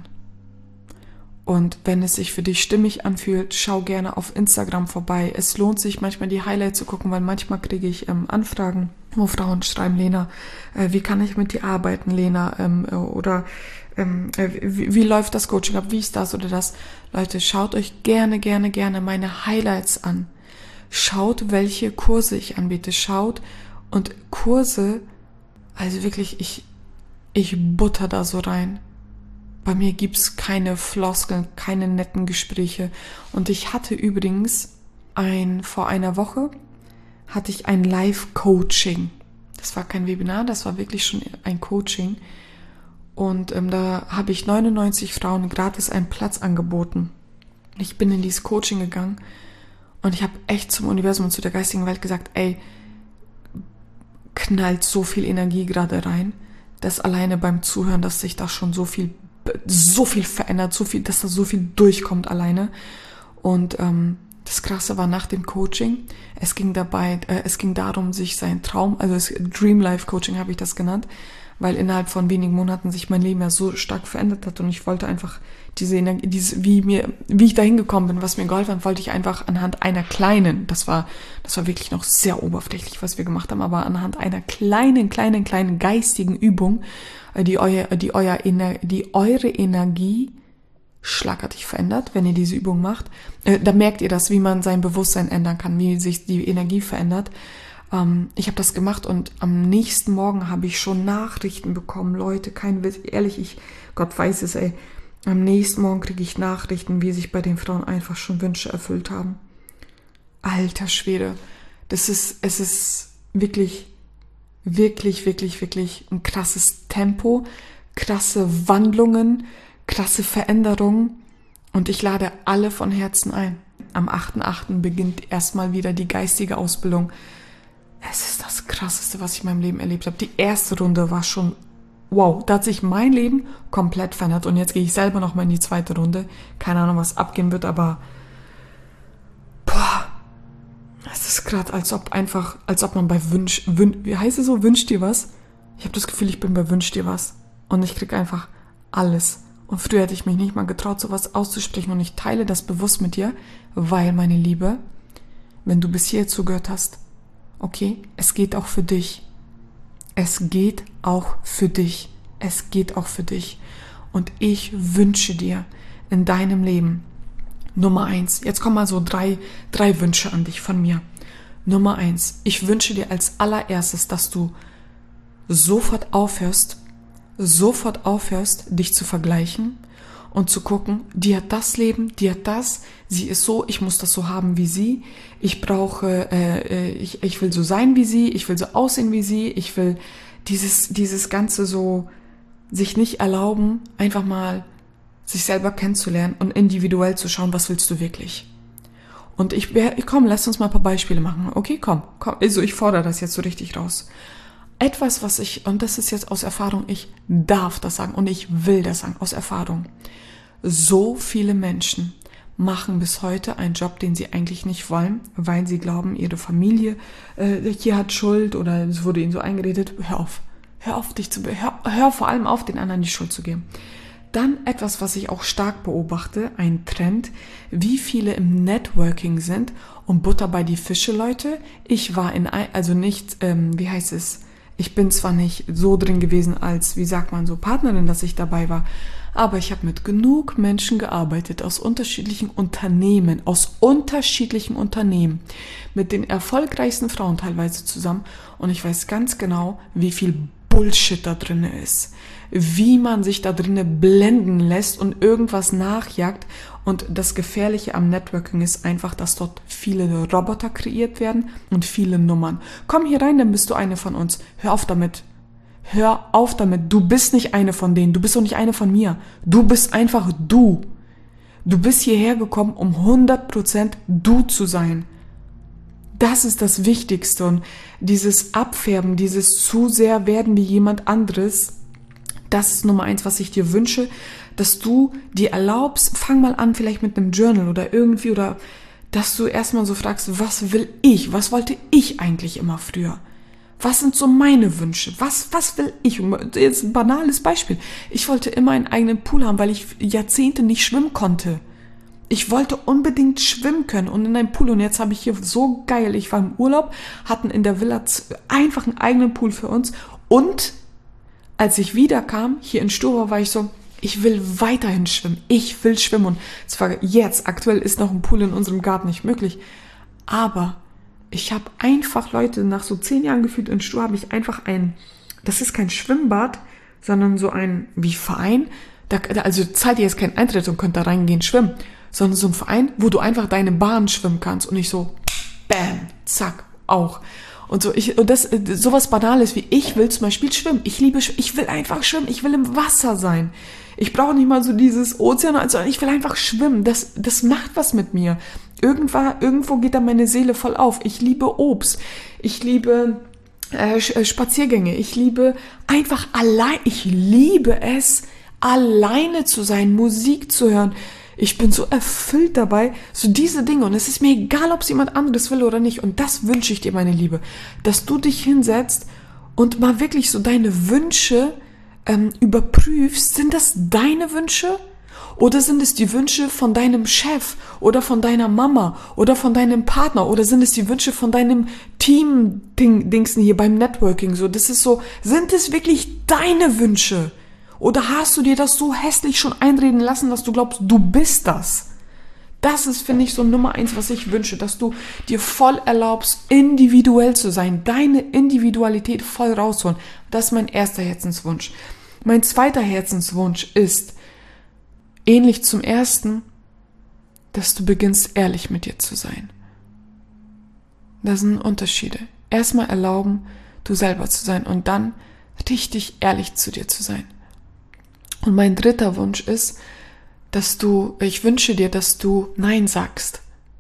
Und wenn es sich für dich stimmig anfühlt, schau gerne auf Instagram vorbei. Es lohnt sich manchmal die Highlights zu gucken, weil manchmal kriege ich ähm, Anfragen, wo Frauen schreiben, Lena, äh, wie kann ich mit dir arbeiten, Lena? Ähm, oder ähm, äh, wie, wie läuft das Coaching ab? Wie ist das oder das? Leute, schaut euch gerne, gerne, gerne meine Highlights an. Schaut, welche Kurse ich anbiete. Schaut und Kurse, also wirklich, ich, ich butter da so rein. Bei mir gibt's keine Floskeln, keine netten Gespräche. Und ich hatte übrigens ein, vor einer Woche hatte ich ein Live-Coaching. Das war kein Webinar, das war wirklich schon ein Coaching. Und ähm, da habe ich neunundneunzig Frauen gratis einen Platz angeboten. Ich bin in dieses Coaching gegangen und ich habe echt zum Universum und zu der geistigen Welt gesagt, ey, knallt so viel Energie gerade rein. das alleine beim Zuhören, dass sich da schon so viel, so viel verändert, so viel, dass da so viel durchkommt alleine. Und ähm, das Krasse war nach dem Coaching, es ging dabei, äh, es ging darum, sich seinen Traum, also das Dream Life Coaching habe ich das genannt, weil innerhalb von wenigen Monaten sich mein Leben ja so stark verändert hat und ich wollte einfach diese Energie, diese, wie mir, wie ich da hingekommen bin, was mir geholfen hat, wollte ich einfach anhand einer kleinen, das war, das war wirklich noch sehr oberflächlich, was wir gemacht haben, aber anhand einer kleinen, kleinen, kleinen geistigen Übung, die euer, die euer, die eure Energie schlagartig verändert, wenn ihr diese Übung macht. Äh, da merkt ihr das, wie man sein Bewusstsein ändern kann, wie sich die Energie verändert. Ähm, ich habe das gemacht und am nächsten Morgen habe ich schon Nachrichten bekommen. Leute, kein Witz, ehrlich, ich, Gott weiß es, ey. Am nächsten Morgen kriege ich Nachrichten, wie sich bei den Frauen einfach schon Wünsche erfüllt haben. Alter Schwede. Das ist, es ist wirklich, wirklich, wirklich, wirklich ein krasses Tempo, krasse Wandlungen, krasse Veränderungen und ich lade alle von Herzen ein. Am achten achten beginnt erstmal wieder die geistige Ausbildung. Es ist das Krasseste, was ich in meinem Leben erlebt habe. Die erste Runde war schon, wow, da hat sich mein Leben komplett verändert und jetzt gehe ich selber nochmal in die zweite Runde. Keine Ahnung, was abgehen wird, aber boah, es ist gerade, als ob einfach, als ob man bei Wünsch, Wün, wie heißt es so, Wünsch dir was? Ich habe das Gefühl, ich bin bei Wünsch dir was und ich kriege einfach alles. Und früher hätte ich mich nicht mal getraut, sowas auszusprechen und ich teile das bewusst mit dir, weil, meine Liebe, wenn du bis hier zugehört hast, okay, es geht auch für dich. Es geht auch für dich. Es geht auch für dich. Und ich wünsche dir in deinem Leben Nummer eins, jetzt kommen mal so drei, drei Wünsche an dich von mir. Nummer eins, ich wünsche dir als allererstes, dass du sofort aufhörst, sofort aufhörst, dich zu vergleichen und zu gucken, die hat das Leben, die hat das, sie ist so, ich muss das so haben wie sie, ich brauche, äh, ich, ich will so sein wie sie, ich will so aussehen wie sie, ich will dieses, dieses Ganze so sich nicht erlauben, einfach mal sich selber kennenzulernen und individuell zu schauen, was willst du wirklich. Und ich, komm, lass uns mal ein paar Beispiele machen, okay, komm, komm, also ich fordere das jetzt so richtig raus. Etwas, was ich, und das ist jetzt aus Erfahrung, ich darf das sagen und ich will das sagen, aus Erfahrung. So viele Menschen machen bis heute einen Job, den sie eigentlich nicht wollen, weil sie glauben, ihre Familie äh, hier hat Schuld oder es wurde ihnen so eingeredet. Hör auf, hör auf dich zu, hör, hör vor allem auf, den anderen die Schuld zu geben. Dann etwas, was ich auch stark beobachte, ein Trend, wie viele im Networking sind und Butter bei die Fische, Leute. Ich war in, also nicht, ähm, wie heißt es, ich bin zwar nicht so drin gewesen als, wie sagt man so, Partnerin, dass ich dabei war, aber ich habe mit genug Menschen gearbeitet, aus unterschiedlichen Unternehmen, aus unterschiedlichen Unternehmen, mit den erfolgreichsten Frauen teilweise zusammen und ich weiß ganz genau, wie viel Bullshit da drin ist, wie man sich da drinnen blenden lässt und irgendwas nachjagt. Und das Gefährliche am Networking ist einfach, dass dort viele Roboter kreiert werden und viele Nummern. Komm hier rein, dann bist du eine von uns. Hör auf damit. Hör auf damit. Du bist nicht eine von denen. Du bist auch nicht eine von mir. Du bist einfach du. Du bist hierher gekommen, um hundert Prozent du zu sein. Das ist das Wichtigste. Und dieses Abfärben, dieses zu sehr werden wie jemand anderes, das ist Nummer eins, was ich dir wünsche, dass du dir erlaubst, fang mal an vielleicht mit einem Journal oder irgendwie, oder dass du erstmal so fragst, was will ich, was wollte ich eigentlich immer früher? Was sind so meine Wünsche? Was, was will ich? Jetzt ein banales Beispiel. Ich wollte immer einen eigenen Pool haben, weil ich Jahrzehnte nicht schwimmen konnte. Ich wollte unbedingt schwimmen können und in einem Pool. Und jetzt habe ich hier so geil, ich war im Urlaub, hatten in der Villa einfach einen eigenen Pool für uns. Und als ich wiederkam, hier in Stura, war ich so, ich will weiterhin schwimmen. Ich will schwimmen. Und zwar jetzt, aktuell ist noch ein Pool in unserem Garten nicht möglich. Aber ich habe einfach, Leute, nach so zehn Jahren gefühlt in Stura, habe ich einfach ein, das ist kein Schwimmbad, sondern so ein, wie Verein. Da, also zahlt ihr jetzt keinen Eintritt und könnt da reingehen schwimmen, sondern so ein Verein, wo du einfach deine Bahn schwimmen kannst. Und ich so, bam, zack, auch. Und so, ich, und das, sowas Banales wie, ich will zum Beispiel schwimmen. Ich liebe, ich will einfach schwimmen. Ich will im Wasser sein. Ich brauche nicht mal so dieses Ozean, also ich will einfach schwimmen. Das, das macht was mit mir. Irgendwann, irgendwo geht da meine Seele voll auf. Ich liebe Obst. Ich liebe äh, Spaziergänge. Ich liebe einfach allein, ich liebe es, alleine zu sein, Musik zu hören. Ich bin so erfüllt dabei, so diese Dinge. Und es ist mir egal, ob es jemand anderes will oder nicht. Und das wünsche ich dir, meine Liebe, dass du dich hinsetzt und mal wirklich so deine Wünsche ähm, überprüfst. Sind das deine Wünsche? Oder sind es die Wünsche von deinem Chef oder von deiner Mama oder von deinem Partner? Oder sind es die Wünsche von deinem Team-Dingsen hier beim Networking? So, das ist so, sind es wirklich deine Wünsche? Oder hast du dir das so hässlich schon einreden lassen, dass du glaubst, du bist das? Das ist, finde ich, so Nummer eins, was ich wünsche, dass du dir voll erlaubst, individuell zu sein, deine Individualität voll rausholen. Das ist mein erster Herzenswunsch. Mein zweiter Herzenswunsch ist, ähnlich zum ersten, dass du beginnst, ehrlich mit dir zu sein. Das sind Unterschiede. Erstmal erlauben, du selber zu sein und dann richtig ehrlich zu dir zu sein. Und mein dritter Wunsch ist, dass du, ich wünsche dir, dass du Nein sagst.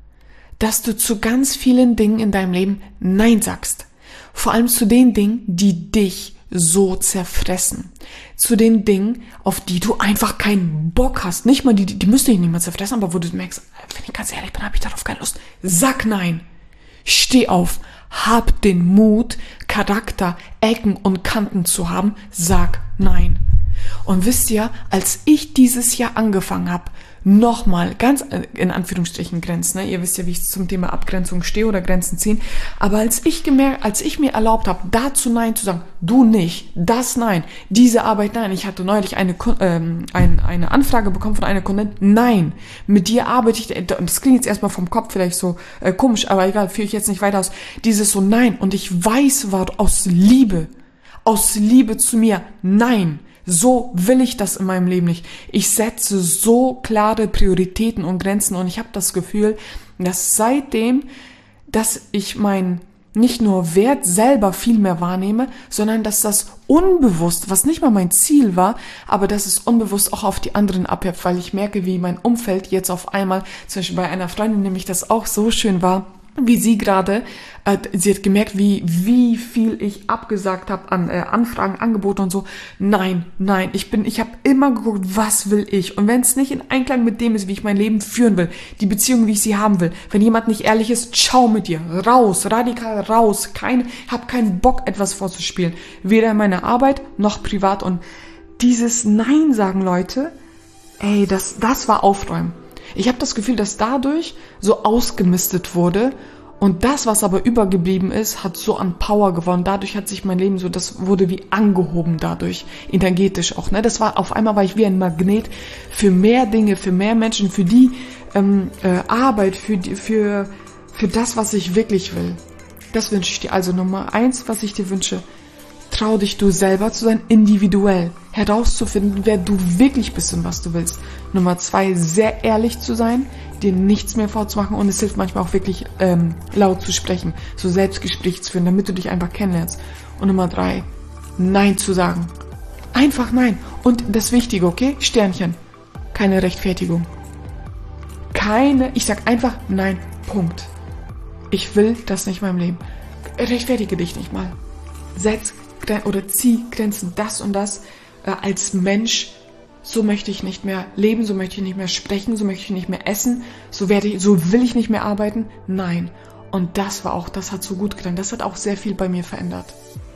Dass du zu ganz vielen Dingen in deinem Leben Nein sagst. Vor allem zu den Dingen, die dich so zerfressen. Zu den Dingen, auf die du einfach keinen Bock hast. Nicht mal, die, die müsste ich nicht mal zerfressen, aber wo du merkst, wenn ich ganz ehrlich bin, habe ich darauf keine Lust. Sag Nein. Steh auf. Hab den Mut, Charakter, Ecken und Kanten zu haben. Sag Nein. Und wisst ihr, als ich dieses Jahr angefangen habe, nochmal, ganz in Anführungsstrichen Grenzen, ne? Ihr wisst ja, wie ich zum Thema Abgrenzung stehe oder Grenzen ziehen, aber als ich gemerkt, als ich mir erlaubt habe, dazu Nein zu sagen, du nicht, das Nein, diese Arbeit Nein, ich hatte neulich eine, ähm, ein, eine Anfrage bekommen von einer Kundin, nein, mit dir arbeite ich, das klingt jetzt erstmal vom Kopf vielleicht so äh, komisch, aber egal, führe ich jetzt nicht weiter aus, dieses so Nein, und ich weiß, war aus Liebe, aus Liebe zu mir, nein, so will ich das in meinem Leben nicht. Ich setze so klare Prioritäten und Grenzen und ich habe das Gefühl, dass seitdem, dass ich mein nicht nur Wert selber viel mehr wahrnehme, sondern dass das unbewusst, was nicht mal mein Ziel war, aber dass es unbewusst auch auf die anderen abhebt, weil ich merke, wie mein Umfeld jetzt auf einmal, zum Beispiel bei einer Freundin, nämlich das auch so schön war, wie sie gerade, äh, sie hat gemerkt, wie wie viel ich abgesagt habe an äh, Anfragen, Angebote und so. Nein, nein, ich bin, ich habe immer geguckt, was will ich? Und wenn es nicht in Einklang mit dem ist, wie ich mein Leben führen will, die Beziehung, wie ich sie haben will, wenn jemand nicht ehrlich ist, ciao mit dir, raus, radikal raus, kein, hab keinen Bock, etwas vorzuspielen, weder in meiner Arbeit noch privat. Und dieses Nein sagen, Leute, ey, das, das war Aufräumen. Ich habe das Gefühl, dass dadurch so ausgemistet wurde und das, was aber übergeblieben ist, hat so an Power gewonnen. Dadurch hat sich mein Leben so, das wurde wie angehoben dadurch, energetisch auch. Ne, das war auf einmal war ich wie ein Magnet für mehr Dinge, für mehr Menschen, für die ähm, äh, Arbeit, für die, für für das, was ich wirklich will. Das wünsche ich dir. Also Nummer eins, was ich dir wünsche: Trau dich, du selber zu sein, individuell, herauszufinden, wer du wirklich bist und was du willst. Nummer zwei, sehr ehrlich zu sein, dir nichts mehr vorzumachen, und es hilft manchmal auch wirklich ähm, laut zu sprechen, so Selbstgespräche zu führen, damit du dich einfach kennenlernst. Und Nummer drei, Nein zu sagen. Einfach Nein. Und das Wichtige, okay? Sternchen. Keine Rechtfertigung. Keine, ich sag einfach Nein, Punkt. Ich will das nicht in meinem Leben. Rechtfertige dich nicht mal. Setz oder zieh Grenzen, das und das äh, als Mensch, so möchte ich nicht mehr leben, so möchte ich nicht mehr sprechen, so möchte ich nicht mehr essen, so werde ich, so will ich nicht mehr arbeiten. Nein. Und das war auch, das hat so gut getan, das hat auch sehr viel bei mir verändert.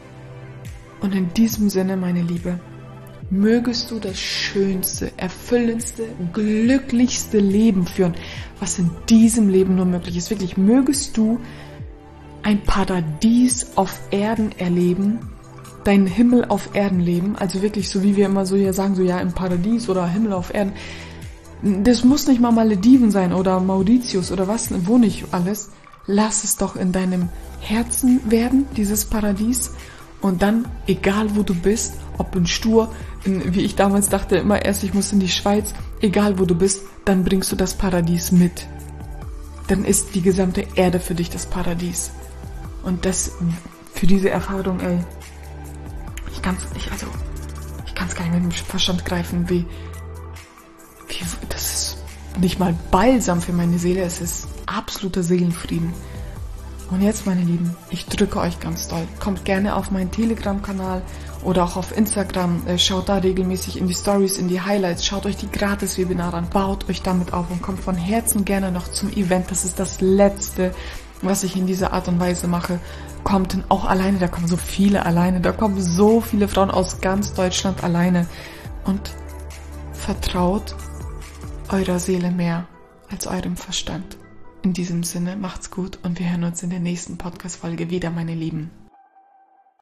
Und in diesem Sinne, meine Liebe, mögest du das schönste, erfüllendste, glücklichste Leben führen, was in diesem Leben nur möglich ist. Wirklich, mögest du ein Paradies auf Erden erleben, deinen Himmel auf Erden leben, also wirklich so, wie wir immer so hier sagen, so ja, im Paradies oder Himmel auf Erden. Das muss nicht mal Malediven sein oder Mauritius oder was, wo nicht alles. Lass es doch in deinem Herzen werden, dieses Paradies. Und dann, egal wo du bist, ob in Stur, in, wie ich damals dachte, immer erst, ich muss in die Schweiz, egal wo du bist, dann bringst du das Paradies mit. Dann ist die gesamte Erde für dich das Paradies. Und das, für diese Erfahrung, ey, ich kann's nicht, also, ich kann's gar nicht mit dem Verstand greifen, wie, wie, das ist nicht mal Balsam für meine Seele, es ist absoluter Seelenfrieden. Und jetzt, meine Lieben, ich drücke euch ganz doll. Kommt gerne auf meinen Telegram-Kanal oder auch auf Instagram. Schaut da regelmäßig in die Stories, in die Highlights. Schaut euch die Gratis-Webinare an. Baut euch damit auf und kommt von Herzen gerne noch zum Event. Das ist das Letzte, was ich in dieser Art und Weise mache. Kommt denn auch alleine. Da kommen so viele alleine. Da kommen so viele Frauen aus ganz Deutschland alleine. Und vertraut eurer Seele mehr als eurem Verstand. In diesem Sinne, macht's gut und wir hören uns in der nächsten Podcast-Folge wieder, meine Lieben.